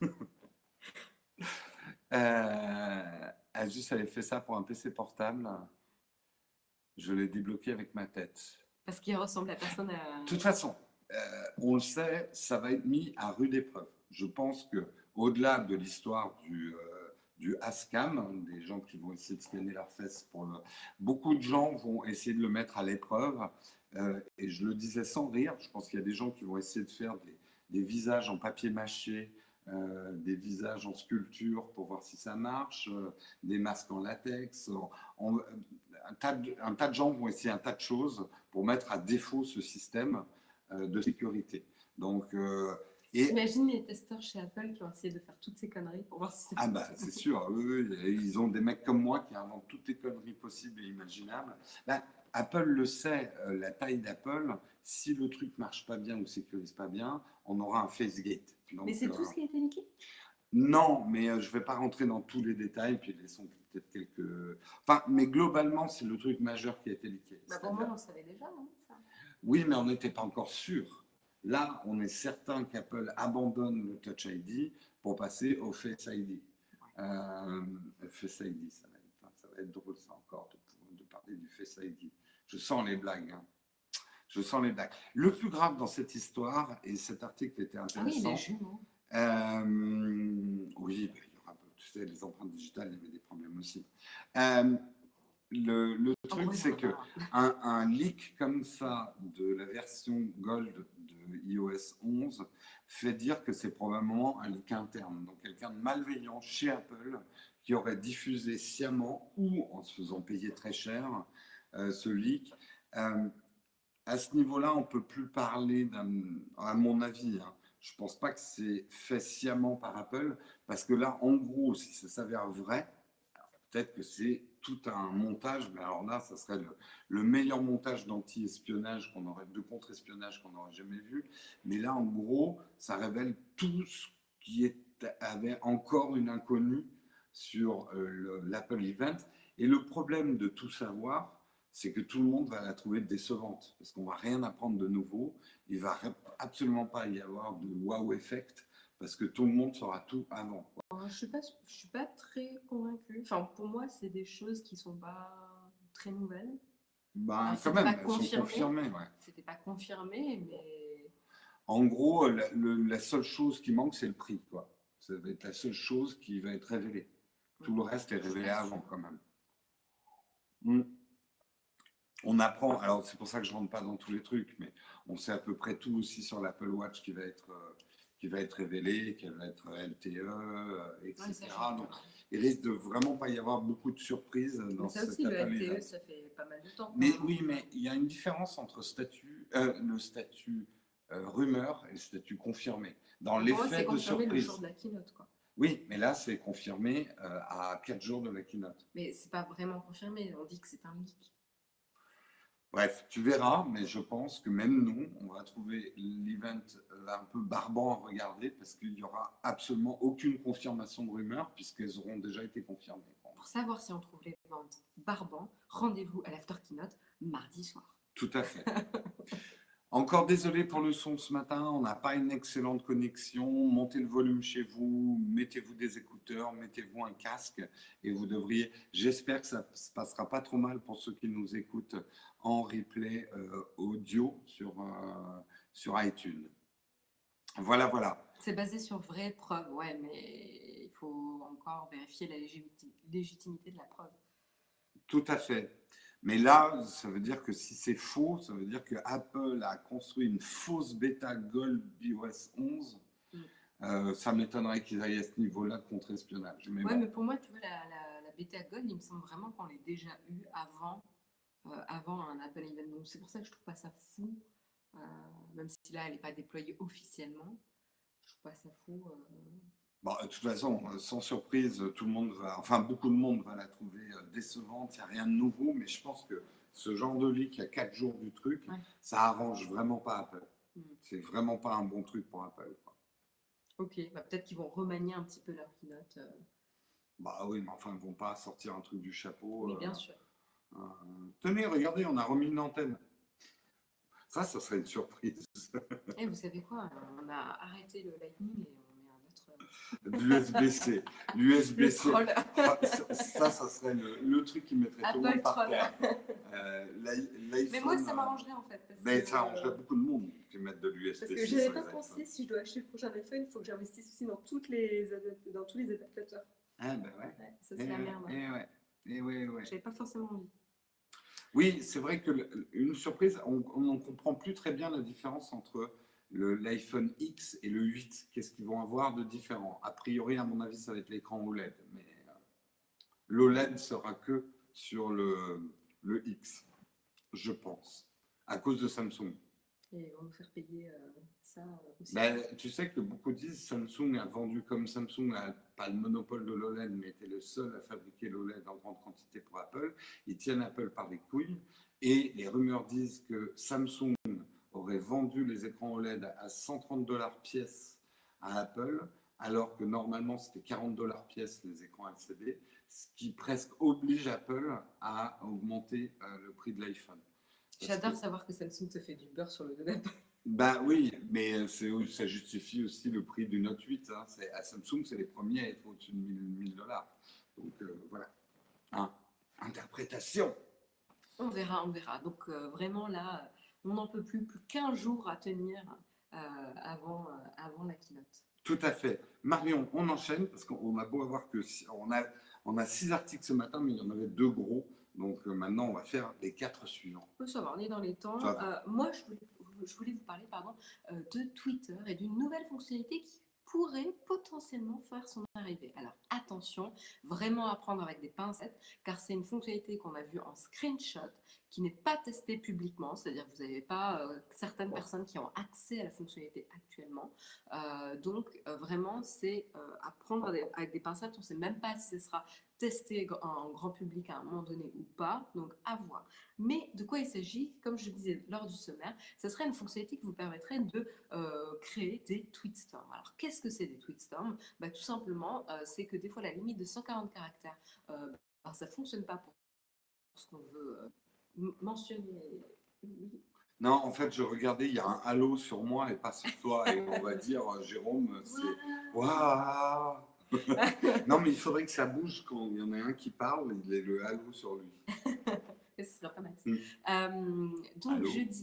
Juste, avait fait ça pour un PC portable. Je l'ai débloqué avec ma tête.
Parce qu'il ressemble à personne à...
De toute façon, on le sait, ça va être mis à rude épreuve. Je pense que au-delà de l'histoire du ASCAM, hein, des gens qui vont essayer de scanner leurs fesses beaucoup de gens vont essayer de le mettre à l'épreuve. Et je le disais sans rire, je pense qu'il y a des gens qui vont essayer de faire des visages en papier mâché, des visages en sculpture pour voir si ça marche, des masques en latex. Un tas de gens vont essayer un tas de choses pour mettre à défaut ce système de sécurité. Donc,
T'imagines les testeurs chez Apple qui ont essayé de faire toutes ces conneries pour voir si c'est
bah, c'est sûr, ils ont des mecs comme moi qui inventent toutes les conneries possibles et imaginables. Bah, Apple le sait, la taille d'Apple, si le truc marche pas bien ou sécurise pas bien, on aura un FaceGate. Donc,
Mais c'est tout ce qui a été niqué?
non, mais je ne vais pas rentrer dans tous les détails, puis laissons peut-être quelques... Enfin, mais globalement, c'est le truc majeur qui a été leaké.
Bah pour moi, on le savait déjà, non, ça.
Oui, mais on n'était pas encore sûr. Là, on est certain qu'Apple abandonne le Touch ID pour passer au Face ID. Face ID, ça va être drôle ça encore de parler du Face ID. Je sens les blagues. Hein. Je sens les blagues. Le plus grave dans cette histoire, et cet article était
Ah oui,
intéressant.
les jumeaux.
Oui, ben, il y aura, tu sais, les empreintes digitales, il y avait des problèmes aussi. Le truc, c'est que un leak comme ça de la version Gold de iOS 11 fait dire que c'est probablement un leak interne. Donc quelqu'un de malveillant chez Apple qui aurait diffusé sciemment ou en se faisant payer très cher ce leak. À ce niveau-là, on ne peut plus parler à mon avis. Hein, je ne pense pas que c'est fait sciemment par Apple, parce que là, en gros, si ça s'avère vrai, peut-être que c'est tout un montage, mais alors là, ça serait le meilleur montage d'anti-espionnage qu'on aurait, de contre-espionnage qu'on n'aurait jamais vu. Mais là, en gros, ça révèle tout ce qui avait encore une inconnue sur l'Apple Event. Et le problème de tout savoir, c'est que tout le monde va la trouver décevante, parce qu'on va rien apprendre de nouveau. Il va absolument pas y avoir de wow effect, parce que tout le monde saura tout avant.
Je suis pas très convaincue. Enfin, pour moi, c'est des choses qui sont pas très nouvelles.
Ben, quand
C'était
même,
pas
elles sont confirmées. Ouais.
C'était pas confirmé, mais
En gros, la seule chose qui manque, c'est le prix. Quoi. Ça va être la seule chose qui va être révélée. Tout le reste est révélé avant, quand même. On apprend, alors c'est pour ça que je ne rentre pas dans tous les trucs, mais on sait à peu près tout aussi sur l'Apple Watch qui va être révélé, qui va être LTE, etc. Donc, il risque de vraiment pas y avoir beaucoup de surprises dans
ça
cet
aussi, le
Apple
LTE,
Event.
ça fait pas mal de temps.
Mais oui, mais il y a une différence entre le statut rumeur et le statut confirmé. Dans l'effet de surprise.
Le jour de la keynote, quoi.
Oui, mais là, c'est confirmé à 4 jours de la keynote.
Mais c'est pas vraiment confirmé, on dit que c'est un leak.
Bref, tu verras, mais je pense que même nous, on va trouver l'event un peu barbant à regarder parce qu'il n'y aura absolument aucune confirmation de rumeurs puisqu'elles auront déjà été confirmées.
Pour savoir si on trouve les ventes barbants, rendez-vous à l'after keynote mardi soir.
Tout à fait. Encore désolé pour le son ce matin, on n'a pas une excellente connexion. Montez le volume chez vous, mettez-vous des écouteurs, mettez-vous un casque et vous devriez. J'espère que ça ne se passera pas trop mal pour ceux qui nous écoutent en replay audio sur iTunes. Voilà, voilà.
C'est basé sur vraies preuves, ouais, mais il faut encore vérifier la légitimité de la preuve.
Tout à fait. Mais là, ça veut dire que si c'est faux, ça veut dire que Apple a construit une fausse bêta Gold iOS 11. Ça m'étonnerait qu'ils aillent à ce niveau-là de contre-espionnage. Mais
ouais,
bon.
mais pour moi, tu vois, la bêta Gold, il me semble vraiment qu'on l'ait déjà eu avant un Apple Event. Donc c'est pour ça que je trouve pas ça fou, même si là, elle n'est pas déployée officiellement. Je trouve pas ça fou.
Bon, de toute façon, sans surprise, tout le monde beaucoup de monde va la trouver décevante. Il n'y a rien de nouveau, mais je pense que ce genre de leak, il y a 4 jours du truc, ça arrange vraiment pas Apple. C'est vraiment pas un bon truc pour Apple. Quoi.
Ok, bah peut-être qu'ils vont remanier un petit peu leur keynote.
Bah oui, mais enfin, ils vont pas sortir un truc du chapeau.
Mais bien sûr.
Tenez, regardez, on a remis une antenne. Ça serait une surprise.
Et vous savez quoi? On a arrêté le Lightning et on met un autre.
L'USB-C.
Le
L'USB-C.
troll.
Ça serait le truc qui mettrait tout le
Apple
monde par
troll.
terre.
Mais moi, ça m'arrangerait en fait.
Mais ça arrangerait beaucoup de monde qui mettent de l'USB-C.
Parce que je n'avais pas pensé, si je dois acheter le prochain iPhone, il faut que j'investisse aussi dans tous les adaptateurs.
Ah ben ouais.
Ouais, ça c'est la merde.
Ouais.
J'avais pas forcément envie.
Oui, c'est vrai que une surprise, on ne comprend plus très bien la différence entre l'iPhone X et le 8. Qu'est-ce qu'ils vont avoir de différent? A priori, à mon avis, ça va être l'écran OLED. Mais l'OLED sera que sur le X, je pense, à cause de Samsung.
Et ils vont nous faire payer ça aussi.
Ben, tu sais que beaucoup disent Samsung a vendu, comme Samsung n'a pas le monopole de l'OLED, mais était le seul à fabriquer l'OLED en grande quantité pour Apple. Ils tiennent Apple par les couilles. Et les rumeurs disent que Samsung aurait vendu les écrans OLED à 130 $ pièce à Apple, alors que normalement c'était 40 $ pièce les écrans LCD, ce qui presque oblige Apple à augmenter le prix de l'iPhone.
J'adore savoir que Samsung se fait du beurre sur le dos d'Apple.
Ben oui, mais ça justifie aussi le prix du Note 8. Hein. À Samsung, c'est les premiers à être au-dessus de 1000 $. Donc voilà. Hein. Interprétation.
On verra. Donc vraiment là, on n'en peut plus qu'un jour à tenir avant la keynote.
Tout à fait. Marion, on enchaîne parce qu'on a beau avoir que on a 6 articles ce matin, mais il y en avait 2 gros. Donc maintenant, on va faire les 4 suivants.
Ça va, on est dans les temps. Moi, je voulais vous parler de Twitter et d'une nouvelle fonctionnalité qui pourrait potentiellement faire son arrivée. Alors attention, vraiment à prendre avec des pincettes, car c'est une fonctionnalité qu'on a vue en screenshot, qui n'est pas testée publiquement, c'est-à-dire que vous n'avez pas certaines personnes qui ont accès à la fonctionnalité actuellement. Donc vraiment, c'est à prendre avec des pincettes. On ne sait même pas si ce sera testé en grand public à un moment donné ou pas, donc à voir. Mais de quoi il s'agit? Comme je disais lors du sommaire, ce serait une fonctionnalité qui vous permettrait de créer des tweetstorms. Alors qu'est-ce que c'est des tweetstorms? Tout simplement, c'est que des fois la limite de 140 caractères, ça ne fonctionne pas pour ce qu'on veut mentionner. Oui.
Non, en fait, je regardais, il y a un halo sur moi et pas sur toi. Et on va dire, Jérôme, c'est... Waouh. Non, mais il faudrait que ça bouge quand il y en a un qui parle, il ait le halo sur lui.
Ce serait pas mal. Donc,
Allô.
je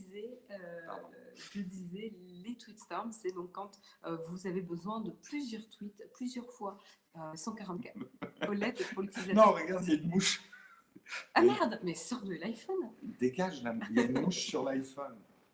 disais, les tweetstorms, c'est donc quand vous avez besoin de plusieurs tweets, plusieurs fois, 144 OLED pour l'utilisateur.
Non, regarde, il y a une mouche.
Ah merde, mais sors de l'iPhone.
Dégage, il y a une mouche sur l'iPhone.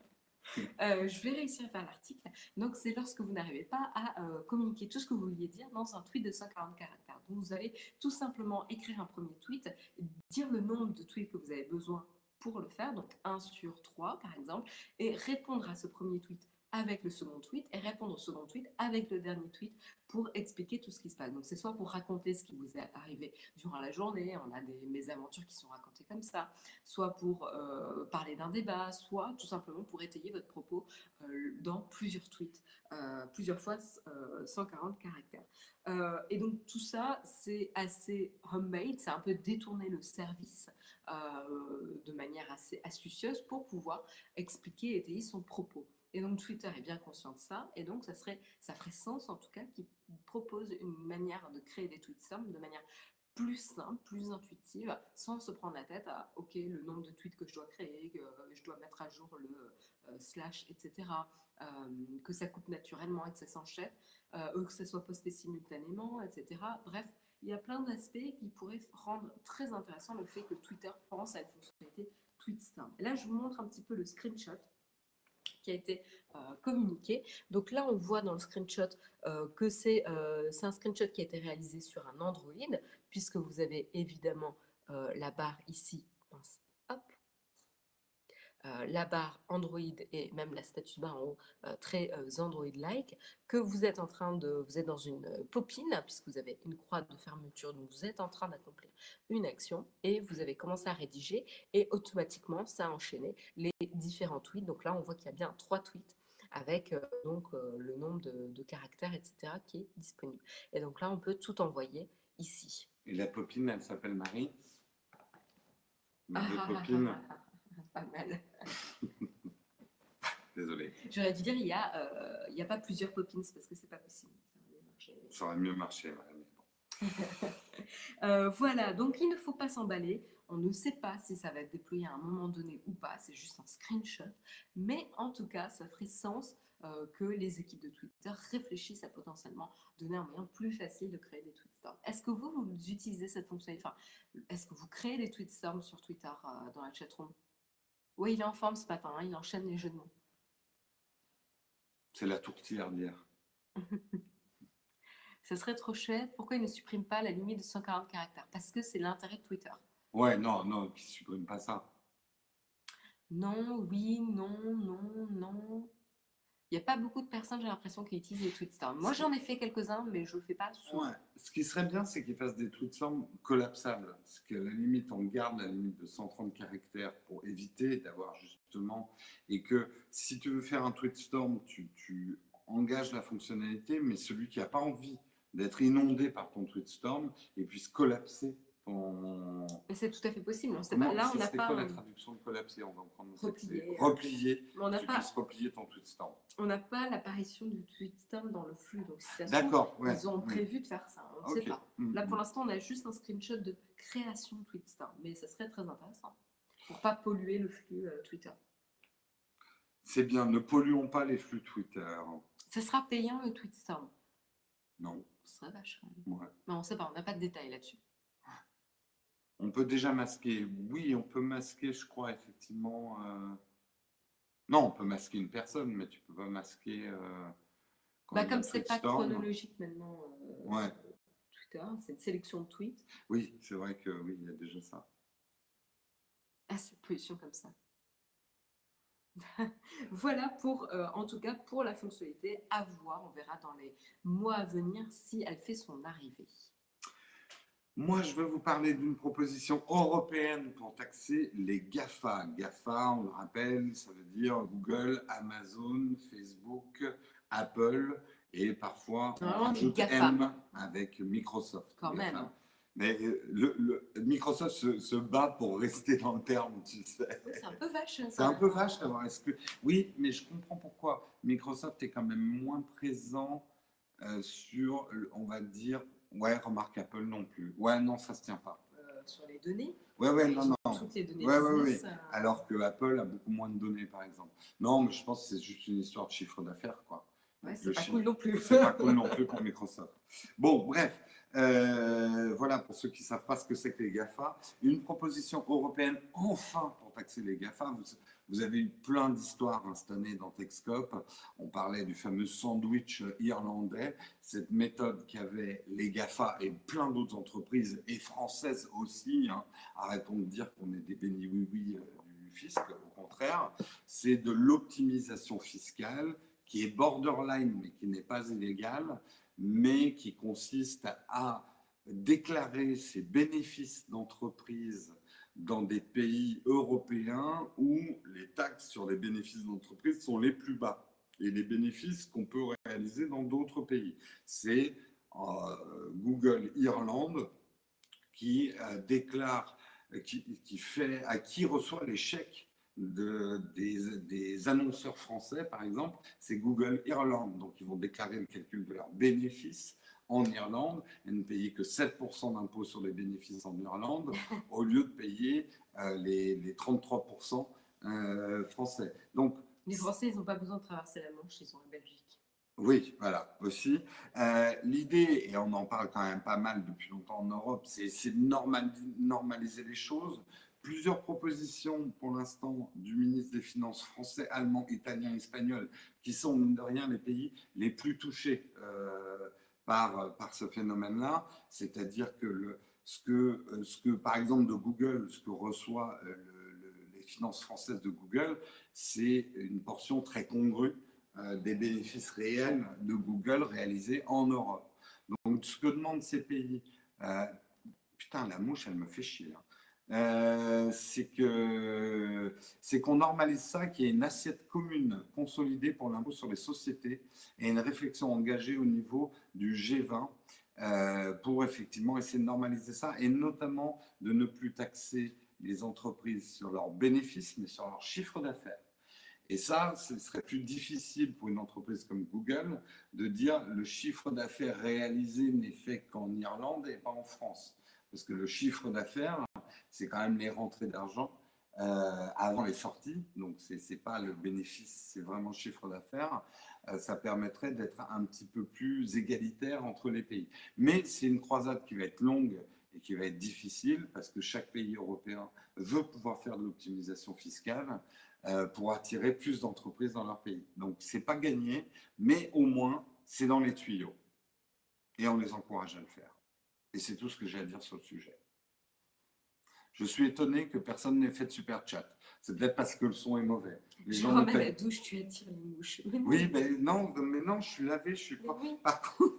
Je vais réussir à faire l'article. Donc, c'est lorsque vous n'arrivez pas à communiquer tout ce que vous vouliez dire dans un tweet de 140 caractères. Donc, vous allez tout simplement écrire un premier tweet, dire le nombre de tweets que vous avez besoin pour le faire, donc 1 sur 3 par exemple, et répondre à ce premier tweet avec le second tweet et répondre au second tweet avec le dernier tweet pour expliquer tout ce qui se passe. Donc c'est soit pour raconter ce qui vous est arrivé durant la journée, on a des mésaventures qui sont racontées comme ça, soit pour parler d'un débat, soit tout simplement pour étayer votre propos dans plusieurs tweets, plusieurs fois 140 caractères. Et donc tout ça, c'est assez homemade, c'est un peu détourner le service de manière assez astucieuse pour pouvoir expliquer et étayer son propos. Et donc Twitter est bien conscient de ça, et donc ça ferait sens en tout cas qu'il propose une manière de créer des tweetstorms de manière plus simple, plus intuitive, sans se prendre la tête à ok, le nombre de tweets que je dois créer, que je dois mettre à jour le slash, etc. Que ça coupe naturellement et que ça s'enchaîne, que ça soit posté simultanément, etc. Bref, il y a plein d'aspects qui pourraient rendre très intéressant le fait que Twitter pense à une fonctionnalité tweetstorm. Et là, je vous montre un petit peu le screenshot qui a été communiqué. Donc là, on voit dans le screenshot que c'est un screenshot qui a été réalisé sur un Android, puisque vous avez évidemment la barre ici, hop, la barre Android et même la status bar en haut très Android-like, que vous êtes dans une popine, puisque vous avez une croix de fermeture, donc vous êtes en train d'accomplir une action et vous avez commencé à rédiger et automatiquement ça a enchaîné les différents tweets. Donc là on voit qu'il y a bien 3 tweets avec le nombre de caractères, etc. qui est disponible. Et donc là on peut tout envoyer ici.
Et la popine, elle s'appelle Marie. mes
Ah,
deux
ah, ah,
copines.
ah, ah, ah, pas mal.
Désolé,
J'aurais dû dire, il y a pas plusieurs copines, c'est parce que c'est pas possible. Ça aurait mieux marché.
ça aurait mieux marché. Ouais, mais bon.
Voilà, donc il ne faut pas s'emballer. On ne sait pas si ça va être déployé à un moment donné ou pas, c'est juste un screenshot. Mais en tout cas, ça ferait sens que les équipes de Twitter réfléchissent à potentiellement donner un moyen plus facile de créer des tweetstorms. Est-ce que vous utilisez cette fonctionnalité? Enfin, est-ce que vous créez des tweetstorms sur Twitter dans la chatroom? Oui, il est en forme ce matin, hein, il enchaîne les jeux de mots.
C'est la tourtière d'hier.
Ça serait trop chouette. Pourquoi il ne supprime pas la limite de 140 caractères? Parce que c'est l'intérêt de Twitter.
Ouais, non, non, qui supprime pas ça.
Non, oui, non, non, non. Il n'y a pas beaucoup de personnes, j'ai l'impression, qui utilisent les tweetstorms. Moi, j'en ai fait quelques-uns, mais je ne le fais pas souvent.
Ouais. Ce qui serait bien, c'est qu'ils fassent des tweetstorms collapsables. Parce qu'à la limite, on garde la limite de 130 caractères pour éviter d'avoir justement. Et que si tu veux faire un tweetstorm, tu engages la fonctionnalité, mais celui qui n'a pas envie d'être inondé par ton tweetstorm, il puisse collapser ton.
Mais c'est tout à fait possible. On sait pas.
Comment,
Là, on
ça
n'a
serait
pas
quoi la traduction de collapser? On va en prendre nos textes.
replié.
Replier.
Mais on n'a
Tu
pas,
puisses replier ton tweetstorm.
on n'a pas l'apparition du tweetstorm dans le flux. Donc, si ça se trouve,
D'accord, ouais.
ils ont
Oui.
prévu de faire ça. On ne
Ok.
sait pas. Là, pour l'instant, on a juste un screenshot de création de tweetstorm. Mais ça serait très intéressant pour pas polluer le flux Twitter.
C'est bien, ne polluons pas les flux Twitter.
Ça sera payant le tweetstorm.
Non.
Ce serait vache quand même.
Ouais.
Mais on ne sait pas. On n'a pas de détails là-dessus.
On peut déjà masquer. Oui, on peut masquer, je crois, effectivement. Non, on peut masquer une personne, mais tu peux pas masquer. Quand il y a
Comme c'est pas
tweetstorm.
chronologique maintenant,
Ouais.
Twitter, c'est une sélection de tweets.
Oui, c'est vrai que oui, il y a déjà ça.
Ah, cette pollution comme ça. Voilà pour, en tout cas, pour la fonctionnalité à voir. On verra dans les mois à venir si elle fait son arrivée.
Moi, je veux vous parler d'une proposition européenne pour taxer les GAFA. GAFA, on le rappelle, ça veut dire Google, Amazon, Facebook, Apple et parfois on
Normalement, on dit
rajoute
GAFA.
M avec Microsoft.
Quand
GAFA.
même.
Mais Microsoft se bat pour rester dans le terme, tu sais.
Oui, c'est un peu vache.
C'est un peu vache d'avoir. Oui, mais je comprends pourquoi. Microsoft est quand même moins présent sur, on va dire, ouais, remarque Apple non plus. Ouais, non, ça se tient pas.
Sur les données.
Ouais,
Ils
non,
ont
non.
toutes les données
Ouais,
business.
Alors que Apple a beaucoup moins de données, par exemple. Non, mais je pense que c'est juste une histoire de chiffre d'affaires, quoi.
Ouais, c'est
Le
pas
chiffre-
cool non plus.
C'est pas cool non plus pour Microsoft. Bon, bref, voilà pour ceux qui ne savent pas ce que c'est que les GAFA. Une proposition européenne enfin pour taxer les GAFA. Vous avez eu plein d'histoires cette année dans Techscope. On parlait du fameux sandwich irlandais, cette méthode qu'avaient les GAFA et plein d'autres entreprises, et françaises aussi. Hein. Arrêtons de dire qu'on est des bénis-oui-oui du fisc, au contraire. C'est de l'optimisation fiscale qui est borderline, mais qui n'est pas illégale, mais qui consiste à déclarer ses bénéfices d'entreprise dans des pays européens où les taxes sur les bénéfices d'entreprise sont les plus bas et les bénéfices qu'on peut réaliser dans d'autres pays. C'est Google Irlande qui déclare, qui reçoit les chèques des annonceurs français, par exemple, c'est Google Irlande. Donc, ils vont déclarer le calcul de leurs bénéfices en Irlande et ne payer que 7% d'impôts sur les bénéfices en Irlande au lieu de payer les 33% français. Donc,
Les Français, ils n'ont pas besoin de traverser la Manche, ils sont en Belgique.
oui, voilà, aussi. L'idée, et on en parle quand même pas mal depuis longtemps en Europe, c'est de normaliser les choses. Plusieurs propositions pour l'instant du ministre des Finances français, allemand, italien, espagnol, qui sont, mine de rien, les pays les plus touchés par ce phénomène-là. C'est-à-dire que ce que, par exemple, de Google, ce que reçoit les finances françaises de Google, c'est une portion très congrue des bénéfices réels de Google réalisés en Europe. Donc, ce que demandent ces pays, putain, la mouche, elle me fait chier là. C'est qu'on normalise ça, qu'il y ait une assiette commune consolidée pour l'impôt sur les sociétés et une réflexion engagée au niveau du G20 pour effectivement essayer de normaliser ça et notamment de ne plus taxer les entreprises sur leurs bénéfices, mais sur leur chiffre d'affaires. Et ça, ce serait plus difficile pour une entreprise comme Google de dire le chiffre d'affaires réalisé n'est fait qu'en Irlande et pas en France. Parce que le chiffre d'affaires, c'est quand même les rentrées d'argent avant les sorties. Donc, ce n'est pas le bénéfice, c'est vraiment le chiffre d'affaires. Ça permettrait d'être un petit peu plus égalitaire entre les pays. Mais c'est une croisade qui va être longue et qui va être difficile parce que chaque pays européen veut pouvoir faire de l'optimisation fiscale pour attirer plus d'entreprises dans leur pays. Donc, ce n'est pas gagné, mais au moins, c'est dans les tuyaux. Et on les encourage à le faire. Et c'est tout ce que j'ai à dire sur le sujet. Je suis étonné que personne n'ait fait de super chat. C'est peut-être parce que le son est mauvais. Les gens
Jérôme, à la douche, tu attires les mouches.
Oui, mais non, je suis lavé, je suis propre.
Oui.
Par contre...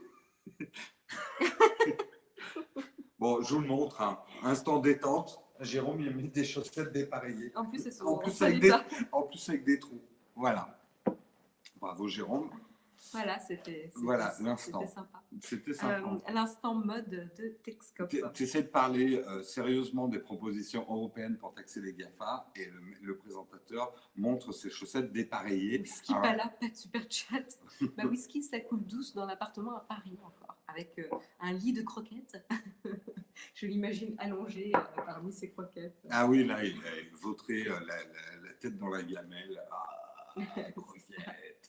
Bon, je vous le montre, hein. Instant détente. Jérôme, il a mis des chaussettes dépareillées.
En plus, elles sont
en plus avec des trous. Voilà. Bravo, Jérôme.
Voilà, c'était
l'instant.
sympa.
C'était sympa.
L'instant mode de Texcope.
Tu essaies de parler sérieusement des propositions européennes pour taxer les GAFA et le présentateur montre ses chaussettes dépareillées.
Whisky, pas là, pas de super chat. Whisky, ça coule douce dans l'appartement à Paris encore, avec un lit de croquettes. Je l'imagine allongé parmi ses croquettes.
Ah oui, là, il vautrait la tête dans la gamelle. Ah, croquettes.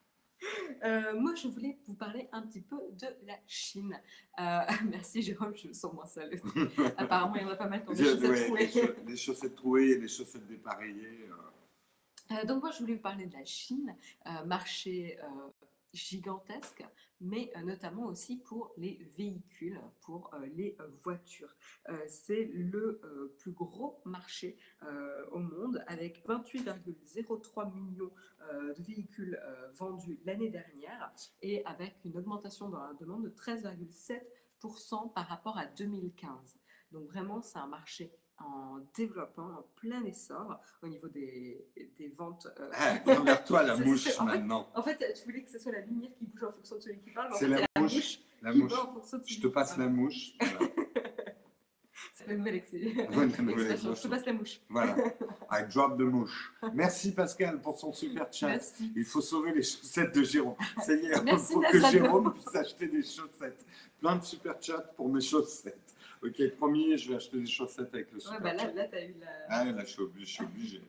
Moi, je voulais vous parler un petit peu de la Chine. Merci Jérôme, je me sens moins sale. Apparemment, il y en a pas mal qui ont des chaussettes trouées.
Les chaussettes trouées et les chaussettes dépareillées.
Donc moi, je voulais vous parler de la Chine, marché gigantesque, mais notamment aussi pour les véhicules, pour les voitures. C'est le plus gros marché au monde, avec 28,03 millions de véhicules vendus l'année dernière, et avec une augmentation dans la demande de 13,7% par rapport à 2015. Donc vraiment, c'est un marché en développement, en plein essor au niveau des ventes.
Viens vers toi la mouche maintenant.
En fait, tu voulais que ce soit la lumière qui bouge en fonction de celui qui parle.
C'est la mouche. Je te passe la mouche. Voilà.
C'est la nouvelle
expression.
Je te passe la mouche.
Voilà. I drop the mouche. Merci Pascal pour son super chat.
Merci.
Il faut sauver les chaussettes de Jérôme. Ça y est, il faut
Nassano.
que Jérôme puisse acheter des chaussettes. Plein de super chats pour mes chaussettes. Ok, promis, je vais acheter des chaussettes avec le super chat.
Là, t'as eu la...
Ah, là, je suis obligé.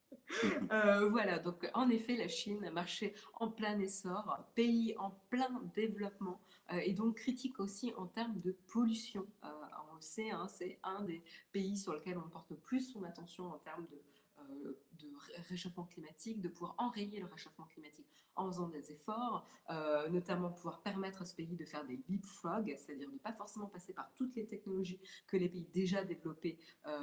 Voilà, donc en effet, la Chine, marché en plein essor, pays en plein développement, et donc critique aussi en termes de pollution. On le sait, hein, c'est un des pays sur lequel on porte le plus son attention en termes de réchauffement climatique, de pouvoir enrayer le réchauffement climatique en faisant des efforts, notamment pouvoir permettre à ce pays de faire des leapfrog, c'est-à-dire de ne pas forcément passer par toutes les technologies que les pays déjà développés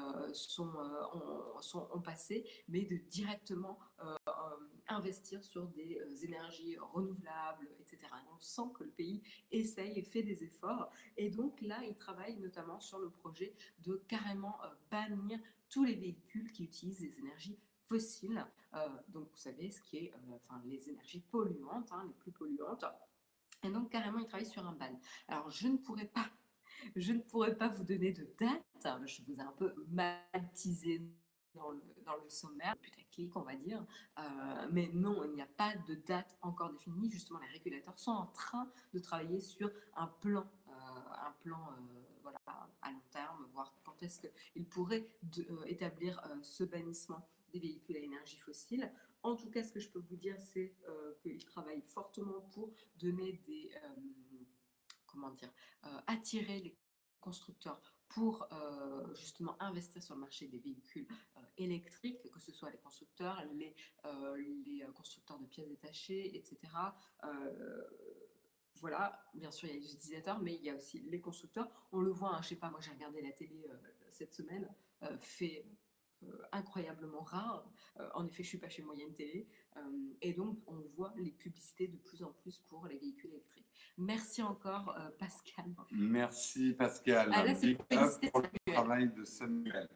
ont passé, mais de directement investir sur des énergies renouvelables, etc. Et on sent que le pays essaye et fait des efforts. Et donc là, il travaille notamment sur le projet de carrément bannir tous les véhicules qui utilisent des énergies fossiles. Donc vous savez, ce qui est les énergies polluantes, hein, les plus polluantes. Et donc carrément, il travaille sur un ban. Alors je ne pourrais pas vous donner de date. Je vous ai un peu mal teasé dans le sommaire, putaclic on va dire, mais non, il n'y a pas de date encore définie. Justement, les régulateurs sont en train de travailler sur un plan voilà, à long terme, voir quand est-ce qu'ils pourraient établir ce bannissement des véhicules à énergie fossile. En tout cas, ce que je peux vous dire, c'est qu'ils travaillent fortement pour donner attirer les constructeurs pour justement investir sur le marché des véhicules électriques, que ce soit les constructeurs, les constructeurs de pièces détachées, etc. Voilà, bien sûr, il y a les utilisateurs, mais il y a aussi les constructeurs. On le voit, hein, je sais pas, moi j'ai regardé la télé cette semaine, fait incroyablement rare. En effet, je suis pas chez Moyenne Télé, et donc on voit les publicités de plus en plus pour les véhicules électriques. Merci encore Pascal.
Merci Pascal.
Ah, là,
Big up pour le travail de Samuel.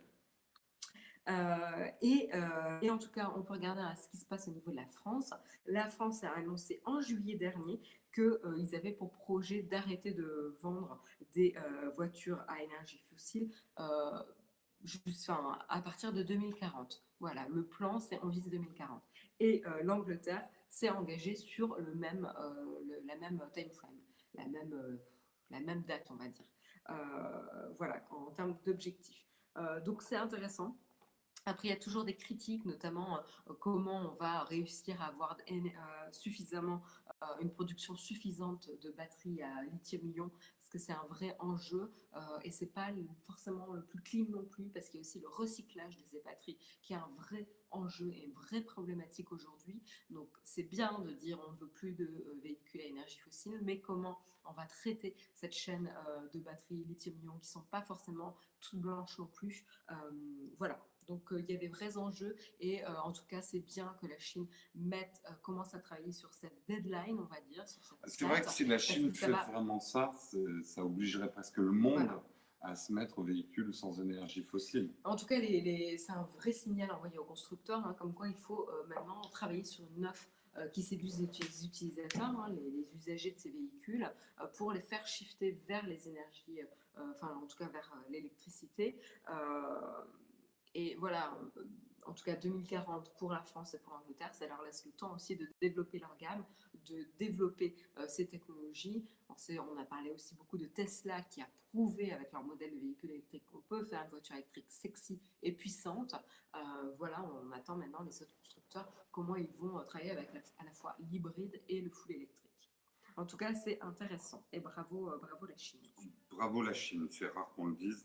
Et en tout cas, on peut regarder ce qui se passe au niveau de la France. La France a annoncé en juillet dernier qu'ils avaient pour projet d'arrêter de vendre des voitures à énergie fossile enfin, à partir de 2040. Voilà, le plan, c'est on vise 2040. Et l'Angleterre s'est engagée sur la même time frame, la même, euh, la même date, on va dire. Voilà, en termes d'objectifs. Donc c'est intéressant. Après, il y a toujours des critiques, notamment comment on va réussir à avoir suffisamment, une production suffisante de batteries à lithium-ion, parce que c'est un vrai enjeu et c'est pas forcément le plus clean non plus, parce qu'il y a aussi le recyclage de ces batteries qui est un vrai enjeu et une vraie problématique aujourd'hui. Donc, c'est bien de dire on ne veut plus de véhicules à énergie fossile, mais comment on va traiter cette chaîne de batteries lithium-ion qui ne sont pas forcément toutes blanches non plus. Voilà. Donc il y a des vrais enjeux et en tout cas c'est bien que la Chine commence à travailler sur cette deadline, on va dire, sur cette
C'est vrai que
date,
si la
parce
Chine
que ça
fait
va,
vraiment ça, ça obligerait presque le monde
voilà.
à se mettre aux véhicules sans énergie fossile.
En tout cas, c'est un vrai signal envoyé aux constructeurs, hein, comme quoi il faut maintenant travailler sur une offre qui séduise les utilisateurs, hein, les usagers de ces véhicules, pour les faire shifter vers les énergies, enfin en tout cas vers l'électricité. Et voilà, en tout cas 2040 pour la France et pour l'Angleterre, ça leur laisse le temps aussi de développer leur gamme, de développer ces technologies. On a parlé aussi beaucoup de Tesla qui a prouvé avec leur modèle de véhicule électrique qu'on peut faire une voiture électrique sexy et puissante. Voilà, on attend maintenant les autres constructeurs, comment ils vont travailler avec à la fois l'hybride et le full électrique. En tout cas, c'est intéressant et bravo, bravo la Chine.
Bravo la Chine, c'est rare qu'on le dise.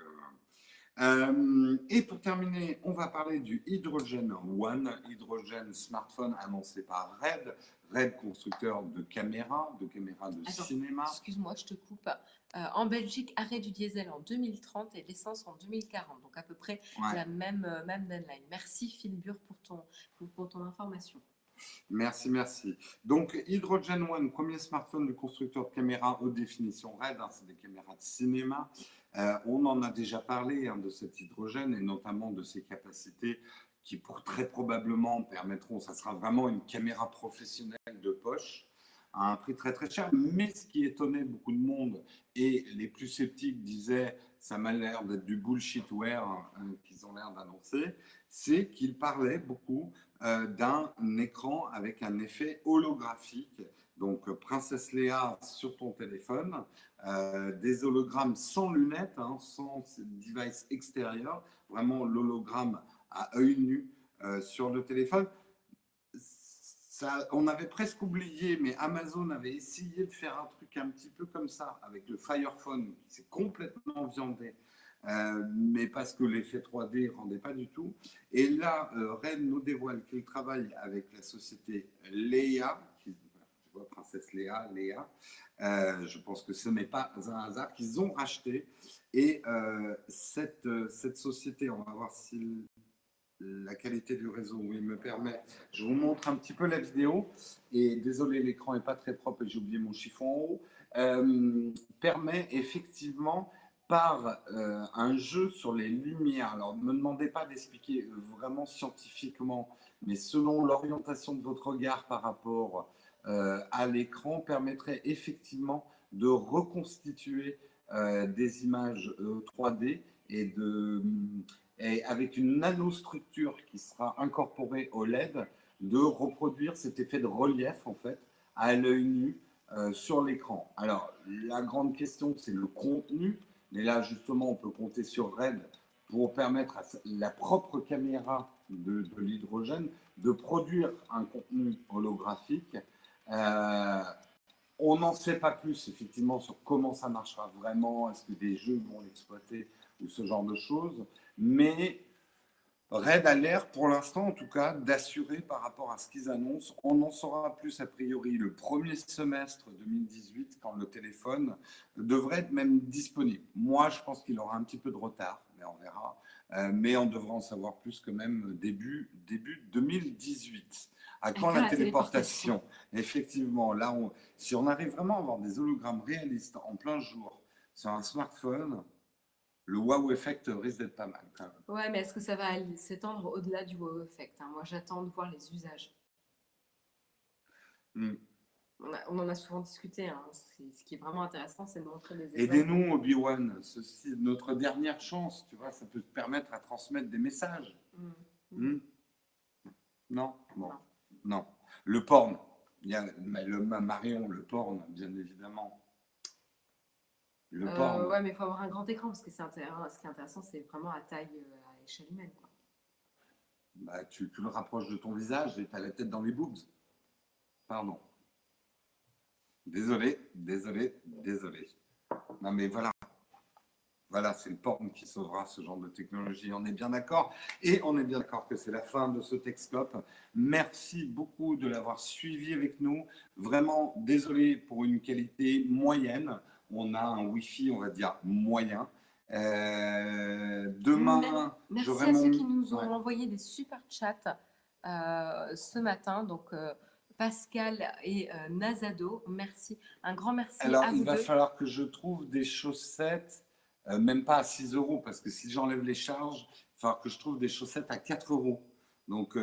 Et pour terminer, on va parler du Hydrogen One, Hydrogen smartphone annoncé par Red. Red, constructeur de caméras de
Attends,
cinéma.
excuse-moi, je te coupe. En Belgique, arrêt du diesel en 2030 et l'essence en 2040. Donc à peu près
Ouais.
la même deadline. Merci Philbur pour ton information.
Merci, merci. Donc, Hydrogen One, premier smartphone du constructeur de caméras haute définition RED, hein, c'est des caméras de cinéma. On en a déjà parlé hein, de cet hydrogène et notamment de ses capacités qui très probablement permettront, ça sera vraiment une caméra professionnelle de poche à un prix très très cher. Mais ce qui étonnait beaucoup de monde et les plus sceptiques disaient ça m'a l'air d'être du bullshitware qu'ils ont l'air d'annoncer, c'est qu'ils parlaient beaucoup d'un écran avec un effet holographique. Donc, Princesse Léa sur ton téléphone, des hologrammes sans lunettes, hein, sans device extérieur, vraiment l'hologramme à œil nu sur le téléphone. Ça, on avait presque oublié, mais Amazon avait essayé de faire un truc un petit peu comme ça avec le Fire Phone, qui s'est complètement viandé, mais parce que l'effet 3D ne rendait pas du tout. Et là, Red nous dévoile qu'il travaille avec la société Léa, je vois Princesse Léa, je pense que ce n'est pas un hasard, qu'ils ont racheté. Et cette société, on va voir si la qualité du réseau, oui, me permet. Je vous montre un petit peu la vidéo. Et désolé, l'écran n'est pas très propre et j'ai oublié mon chiffon en haut. Permet effectivement par un jeu sur les lumières. Alors, ne me demandez pas d'expliquer vraiment scientifiquement, mais selon l'orientation de votre regard par rapport à l'écran, permettrait effectivement de reconstituer des images 3D et avec une nanostructure qui sera incorporée au LED, de reproduire cet effet de relief en fait à l'œil nu sur l'écran. Alors la grande question c'est le contenu, mais là justement on peut compter sur Red pour permettre à la propre caméra de l'hydrogène de produire un contenu holographique. Euh, on n'en sait pas plus effectivement sur comment ça marchera vraiment, est-ce que des jeux vont l'exploiter ou ce genre de choses, mais Red a l'air, pour l'instant en tout cas, d'assurer par rapport à ce qu'ils annoncent. On en saura plus a priori le premier semestre 2018 quand le téléphone devrait être même disponible. Moi, je pense qu'il aura un petit peu de retard, mais on verra. Mais on devrait en savoir plus que même début 2018. À quand la téléportation? Effectivement, là, si on arrive vraiment à avoir des hologrammes réalistes en plein jour sur un smartphone, le wow effect risque d'être pas mal quand même.
Ouais, mais est-ce que ça va s'étendre au-delà du wow effect, hein? Moi, j'attends de voir les usages.
Mm.
On en a souvent discuté, hein. Ce qui est vraiment intéressant, c'est de montrer des exemples.
Aidez-nous, Obi-Wan. Ceci, notre dernière chance, tu vois, ça peut te permettre à transmettre des messages. Hmm. Non? Bon.
Non.
Non. Le porn. Il y a Marion, le porn, bien évidemment. Le porn.
Ouais, mais il faut avoir un grand écran parce que ce qui est intéressant, c'est vraiment à taille, à échelle humaine, quoi.
Bah, tu le rapproches de ton visage et tu as la tête dans les boobs. Pardon. Désolé, désolé, désolé. Non, mais voilà. Voilà, c'est le porn qui sauvera ce genre de technologie. On est bien d'accord. Et on est bien d'accord que c'est la fin de ce Techscope. Merci beaucoup de l'avoir suivi avec nous. Vraiment, désolé pour une qualité moyenne. On a un Wi-Fi, on va dire, moyen. Demain,
merci
j'aurai
à ceux
mon...
qui nous ont
Ouais.
envoyé des super chats ce matin. Donc, Pascal et Nazado, merci. Un grand merci
Alors,
à
il
vous
va
deux.
falloir que je trouve des chaussettes, même pas à 6 euros, parce que si j'enlève les charges, il va falloir que je trouve des chaussettes à 4 euros. Donc,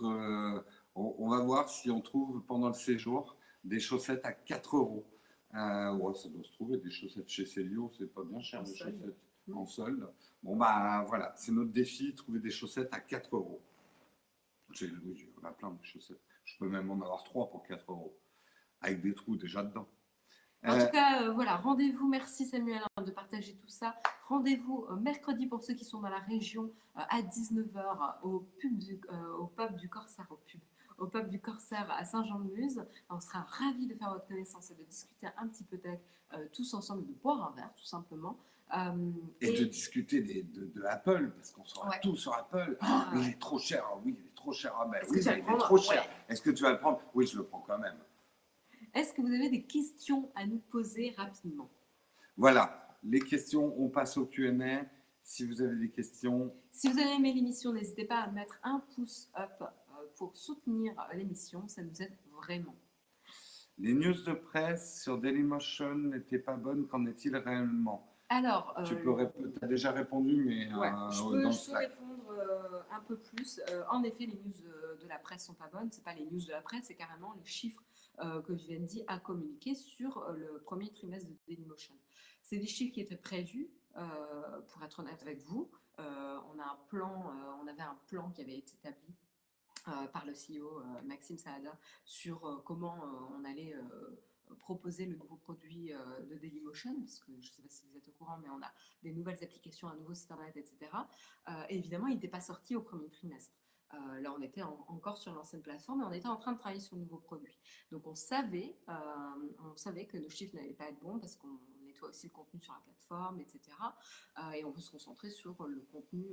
on va voir si on trouve pendant le séjour des chaussettes à 4 euros. Ouais, ça doit se trouver, des chaussettes chez Célio, c'est pas bien cher, les chaussettes en solde. Bon, bah voilà, c'est notre défi, trouver des chaussettes à 4 euros. Oui, on a plein de chaussettes. Je peux même en avoir 3 pour 4 euros, avec des trous déjà dedans.
En tout cas, voilà, rendez-vous, merci Samuel de partager tout ça. Rendez-vous mercredi pour ceux qui sont dans la région à 19h au pub du Corsaire, au pub du Corsaire à Saint-Jean-de-Luz. On sera ravis de faire votre connaissance et de discuter un petit peu tech tous ensemble, de boire un verre tout simplement.
Et de discuter de Apple, parce qu'on sera tout sur Apple. Ah, il est trop cher, oui, il est trop cher. Ah ben oui, il est trop cher. Est-ce que tu vas le prendre? Oui, je le prends quand même.
Est-ce que vous avez des questions à nous poser rapidement?
Voilà, les questions, on passe au Q&A. Si vous avez des questions...
Si vous avez aimé l'émission, n'hésitez pas à mettre un pouce up pour soutenir l'émission, ça nous aide vraiment.
Les news de presse sur Dailymotion n'étaient pas bonnes, qu'en est-il réellement?
Alors,
tu as déjà répondu, mais
ouais, je peux
répondre
un peu plus. En effet, les news de la presse sont pas bonnes. C'est pas les news de la presse, c'est carrément les chiffres que Vivendi a communiqués sur le premier trimestre de Dailymotion. C'est des chiffres qui étaient prévus, pour être honnête avec vous. On avait un plan qui avait été établi par le CEO Maxime Saada sur comment on allait proposer le nouveau produit de Dailymotion, parce que je ne sais pas si vous êtes au courant, mais on a des nouvelles applications, un nouveau site internet, etc. Et évidemment, il n'était pas sorti au premier trimestre. Là, on était encore sur l'ancienne plateforme et on était en train de travailler sur le nouveau produit. Donc, on savait que nos chiffres n'allaient pas être bons parce qu'on nettoie aussi le contenu sur la plateforme, etc. Et on veut se concentrer sur le contenu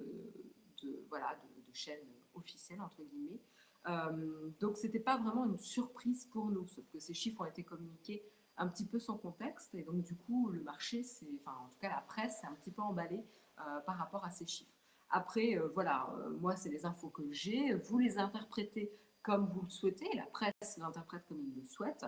de chaînes officielles, entre guillemets. Donc, ce n'était pas vraiment une surprise pour nous, sauf que ces chiffres ont été communiqués un petit peu sans contexte. Et donc, du coup, le marché, en tout cas la presse, s'est un petit peu emballée par rapport à ces chiffres. Après, moi, c'est les infos que j'ai. Vous les interprétez comme vous le souhaitez. La presse l'interprète comme il le souhaite.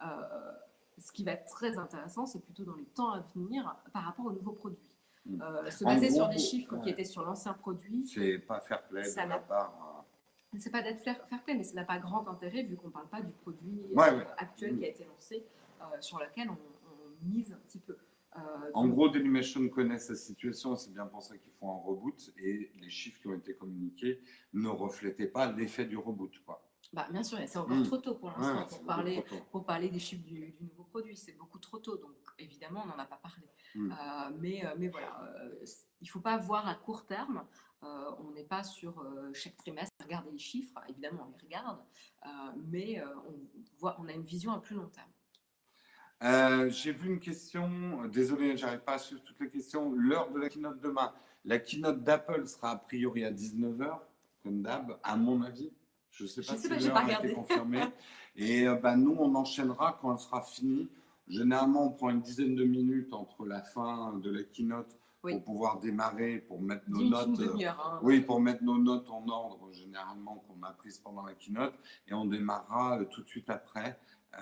Ce qui va être très intéressant, c'est plutôt dans les temps à venir par rapport aux nouveaux produits. Se baser sur des chiffres qui étaient sur l'ancien produit,
c'est pas fair play de la part.
C'est pas d'être fair play, mais ça n'a pas grand intérêt vu qu'on ne parle pas du produit actuel qui a été lancé, sur lequel on mise un petit peu.
En gros, Dailymotion connaît sa situation, c'est bien pour ça qu'ils font un reboot, et les chiffres qui ont été communiqués ne reflétaient pas l'effet du reboot, quoi.
Bah, bien sûr, et c'est encore trop tôt pour l'instant pour parler des chiffres du nouveau produit. C'est beaucoup trop tôt, donc évidemment, on n'en a pas parlé. Mais voilà, il ne faut pas voir à court terme. On n'est pas sur chaque trimestre à regarder les chiffres. Évidemment, on les regarde, mais on a une vision à plus long terme.
J'ai vu une question, désolé, j'arrive pas à suivre toutes les questions. L'heure de la keynote demain. La keynote d'Apple sera a priori à 19h, comme d'hab, à mon avis. Je ne sais pas si l'heure a été confirmée. Et nous, on enchaînera quand elle sera finie. Généralement, on prend une dizaine de minutes entre la fin de la keynote pour pouvoir démarrer, pour mettre nos notes. Pour mettre nos notes en ordre, généralement, qu'on a prises pendant la keynote. Et on démarrera tout de suite après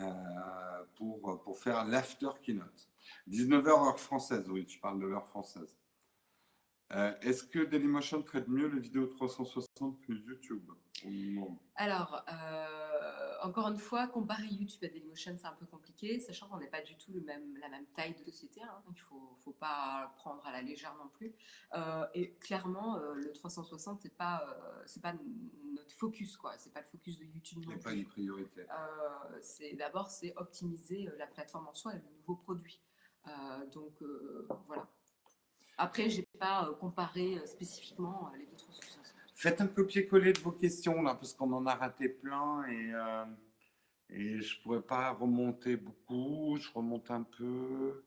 pour faire l'after keynote. 19h heure française, oui, tu parles de l'heure française. Est-ce que Dailymotion traite mieux les vidéos 360 que YouTube? Non.
Alors, encore une fois, comparer YouTube à Dailymotion, c'est un peu compliqué, sachant qu'on n'est pas du tout la même taille de société. Hein. Il ne faut pas prendre à la légère non plus. Et clairement, le 360, c'est pas notre focus, quoi. C'est pas le focus de YouTube
Il n'y
non
a pas
plus.
une priorité.
D'abord, c'est optimiser la plateforme en soi et le nouveau produit. Voilà. Après, je n'ai pas comparé spécifiquement les deux 360.
Faites un copier-coller de vos questions là, parce qu'on en a raté plein et je ne pourrais pas remonter beaucoup. Je remonte un peu.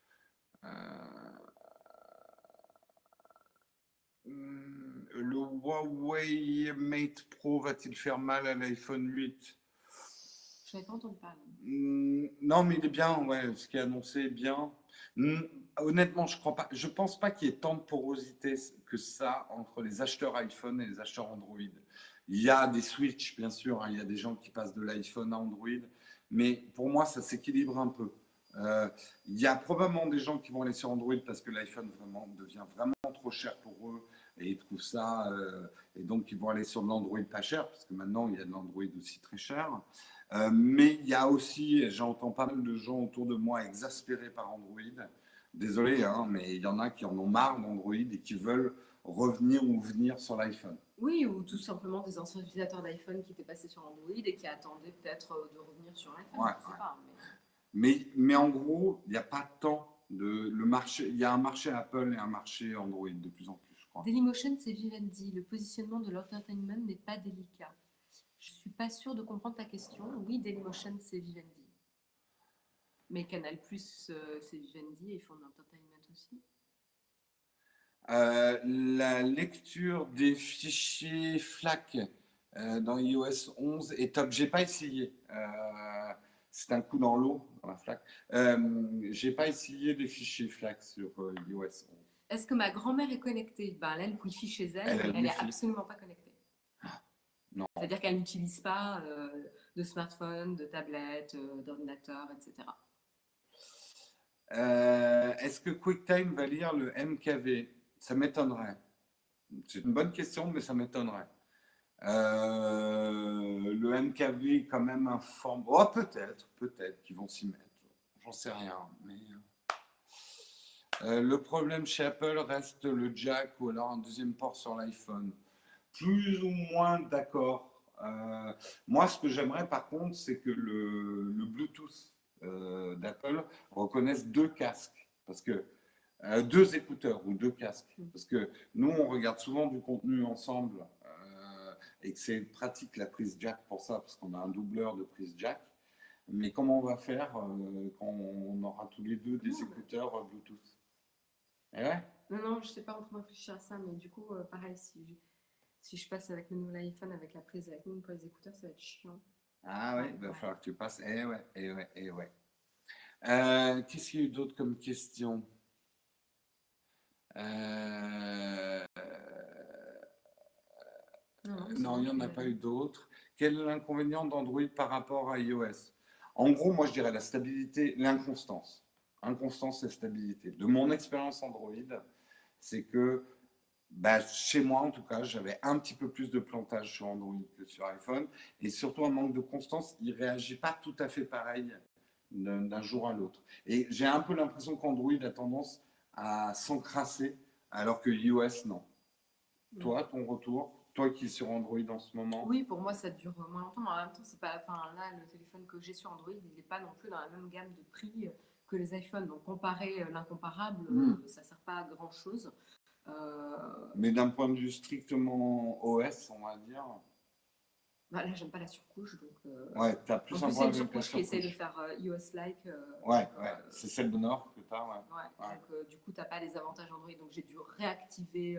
Le Huawei Mate Pro va-t-il faire mal à l'iPhone 8?
Je n'avais pas entendu parler.
Non, mais il est bien, ouais, ce qui est annoncé est bien. Honnêtement, je crois pas. Je pense pas qu'il y ait tant de porosité que ça entre les acheteurs iPhone et les acheteurs Android. Il y a des switches, bien sûr, hein, il y a des gens qui passent de l'iPhone à Android, mais pour moi, ça s'équilibre un peu. Il y a probablement des gens qui vont aller sur Android parce que l'iPhone devient vraiment trop cher pour eux et ils trouvent ça, et donc ils vont aller sur de l'Android pas cher parce que maintenant il y a de l'Android aussi très cher. Mais il y a aussi, et j'entends pas mal de gens autour de moi exaspérés par Android. Désolé, hein, mais il y en a qui en ont marre d'Android et qui veulent revenir ou venir sur l'iPhone.
Oui, ou tout simplement des anciens utilisateurs d'iPhone qui étaient passés sur Android et qui attendaient peut-être de revenir sur l'iPhone.
Ouais,
je sais pas,
mais en gros, il n'y a pas tant le marché. Il y a un marché Apple et un marché Android de plus en plus, je crois.
Dailymotion, c'est Vivendi. Le positionnement de l'entertainment n'est pas délicat. Je suis pas sûre de comprendre ta question. Oui, Dailymotion, c'est Vivendi. Mais Canal+, c'est Vivendi et ils font de l'entertainment aussi.
La lecture des fichiers FLAC dans iOS 11 est top. J'ai pas essayé. C'est un coup dans l'eau dans la FLAC. J'ai pas essayé des fichiers FLAC sur iOS 11.
Est-ce que ma grand-mère est connectée? Ben, elle a le Wi-Fi chez elle, mais elle n'est absolument pas connectée.
Non.
C'est-à-dire qu'elle n'utilise pas de smartphone, de tablette, d'ordinateur, etc.
Est-ce que QuickTime va lire le MKV? Ça m'étonnerait. C'est une bonne question, mais ça m'étonnerait. Le MKV est quand même un forme. Oh, peut-être qu'ils vont s'y mettre. J'en sais rien. Mais le problème chez Apple reste le jack ou alors un deuxième port sur l'iPhone. Plus ou moins d'accord. Moi, ce que j'aimerais par contre, c'est que le Bluetooth d'Apple reconnaisse deux casques. Parce que deux écouteurs ou deux casques. Parce que nous, on regarde souvent du contenu ensemble et que c'est pratique la prise jack pour ça, parce qu'on a un doubleur de prise jack. Mais comment on va faire quand on aura tous les deux des écouteurs Bluetooth? Eh ouais.
Non, je ne sais pas en train de réfléchir à ça, mais du coup, pareil, si je passe avec le nouvel iPhone, avec la prise avec nous pour les écouteurs, ça va être chiant.
Ah ouais, il va falloir que tu passes. Eh ouais. Qu'est-ce qu'il y a eu d'autre comme question? Non, il n'y en a pas eu d'autres. Quel est l'inconvénient d'Android par rapport à iOS? En gros, moi, je dirais la stabilité, l'inconstance. Inconstance et stabilité. De mon expérience Android, c'est que chez moi, en tout cas, j'avais un petit peu plus de plantage sur Android que sur iPhone. Et surtout, un manque de constance. Il ne réagit pas tout à fait pareil d'un jour à l'autre. Et j'ai un peu l'impression qu'Android a tendance à s'encrasser, alors que iOS, non. Toi, ton retour? Toi qui es sur Android en ce moment?
Oui, pour moi, ça dure moins longtemps. En même temps, c'est pas, là, le téléphone que j'ai sur Android, il n'est pas non plus dans la même gamme de prix que les iPhones. Donc, comparer l'incomparable, ça ne sert pas à grand-chose.
Mais d'un point de vue strictement OS, on va dire.
Là, j'aime pas la surcouche. Donc,
ouais, tu as plus
en
un
plus, c'est une surcouche qui essaie de faire iOS-like.
Ouais, c'est celle de Nord que tu as.
Ouais. Donc, du coup, tu n'as pas les avantages Android. Donc, j'ai dû réactiver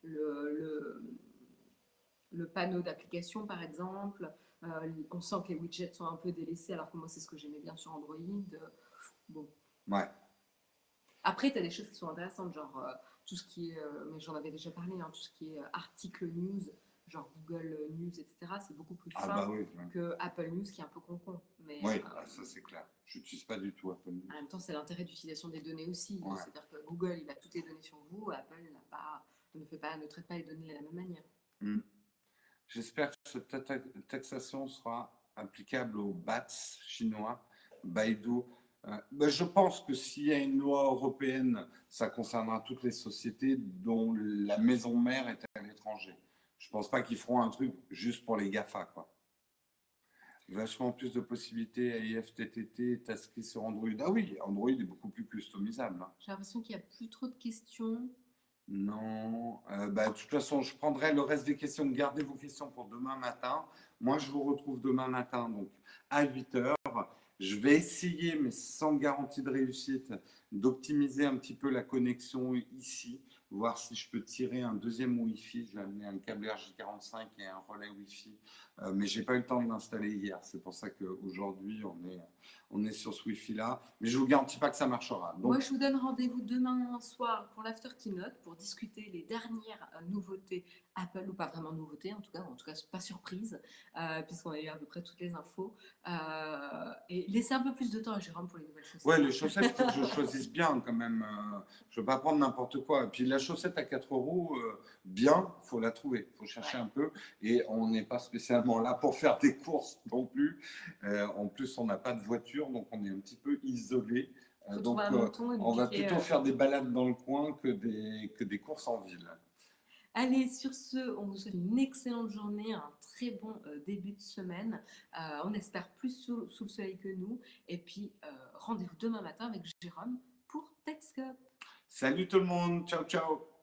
le panneau d'application, par exemple. On sent que les widgets sont un peu délaissés, alors que moi, c'est ce que j'aimais bien sur Android. Bon.
Ouais.
Après, tu as des choses qui sont intéressantes, genre tout ce qui est, mais j'en avais déjà parlé, tout ce qui est article news, genre Google News, etc. C'est beaucoup plus fin que Apple News, qui est un peu con-con. Mais,
oui, ça c'est clair. Je n'utilise pas du tout Apple News.
En même temps, c'est l'intérêt d'utilisation des données aussi.
Ouais.
C'est-à-dire que Google, il a toutes les données sur vous, Apple n'a pas ne traite pas les données de la même manière.
Hmm. J'espère que cette taxation sera applicable aux BATS chinois, Baidu. Ben, je pense que s'il y a une loi européenne, ça concernera toutes les sociétés dont la maison mère est à l'étranger. Je ne pense pas qu'ils feront un truc juste pour les GAFA, quoi. Vachement plus de possibilités. AIFTTT est inscrit sur Android. Ah oui, Android est beaucoup plus customisable, hein.
J'ai l'impression qu'il n'y a plus trop de questions.
Non. Bah, de toute façon, je prendrai le reste des questions. Gardez vos questions pour demain matin. Moi, je vous retrouve demain matin, donc à 8 heures. Je vais essayer, mais sans garantie de réussite, d'optimiser un petit peu la connexion ici, voir si je peux tirer un deuxième Wi-Fi. Je vais amener un câble RJ45 et un relais Wi-Fi, mais j'ai pas eu le temps de l'installer hier. C'est pour ça qu'aujourd'hui, on est sur ce Wi-Fi-là. Mais je vous garantis pas que ça marchera. Donc,
Moi, je vous donne rendez-vous demain soir pour l'After Keynote pour discuter les dernières nouveautés Apple, ou pas vraiment nouveautés, en tout cas pas surprise, puisqu'on a eu à peu près toutes les infos. Et laisser un peu plus de temps à Jérôme pour les nouvelles chaussettes.
ouais, les chaussettes, il faut que je choisisse bien quand même. Je ne veux pas prendre n'importe quoi. Et puis la chaussette à 4 euros, bien, il faut la trouver. Il faut chercher un peu. Et on n'est pas spécialement là pour faire des courses non plus. En plus, on n'a pas de voiture, donc on est un petit peu isolé.
Faut
Donc,
trouver un mouton et
on va
piquer,
plutôt faire des balades dans le coin que des courses en ville.
Allez, sur ce, on vous souhaite une excellente journée, un très bon début de semaine. On espère plus sous le soleil que nous. Et puis, rendez-vous demain matin avec Jérôme pour TechScope.
Salut tout le monde. Ciao, ciao.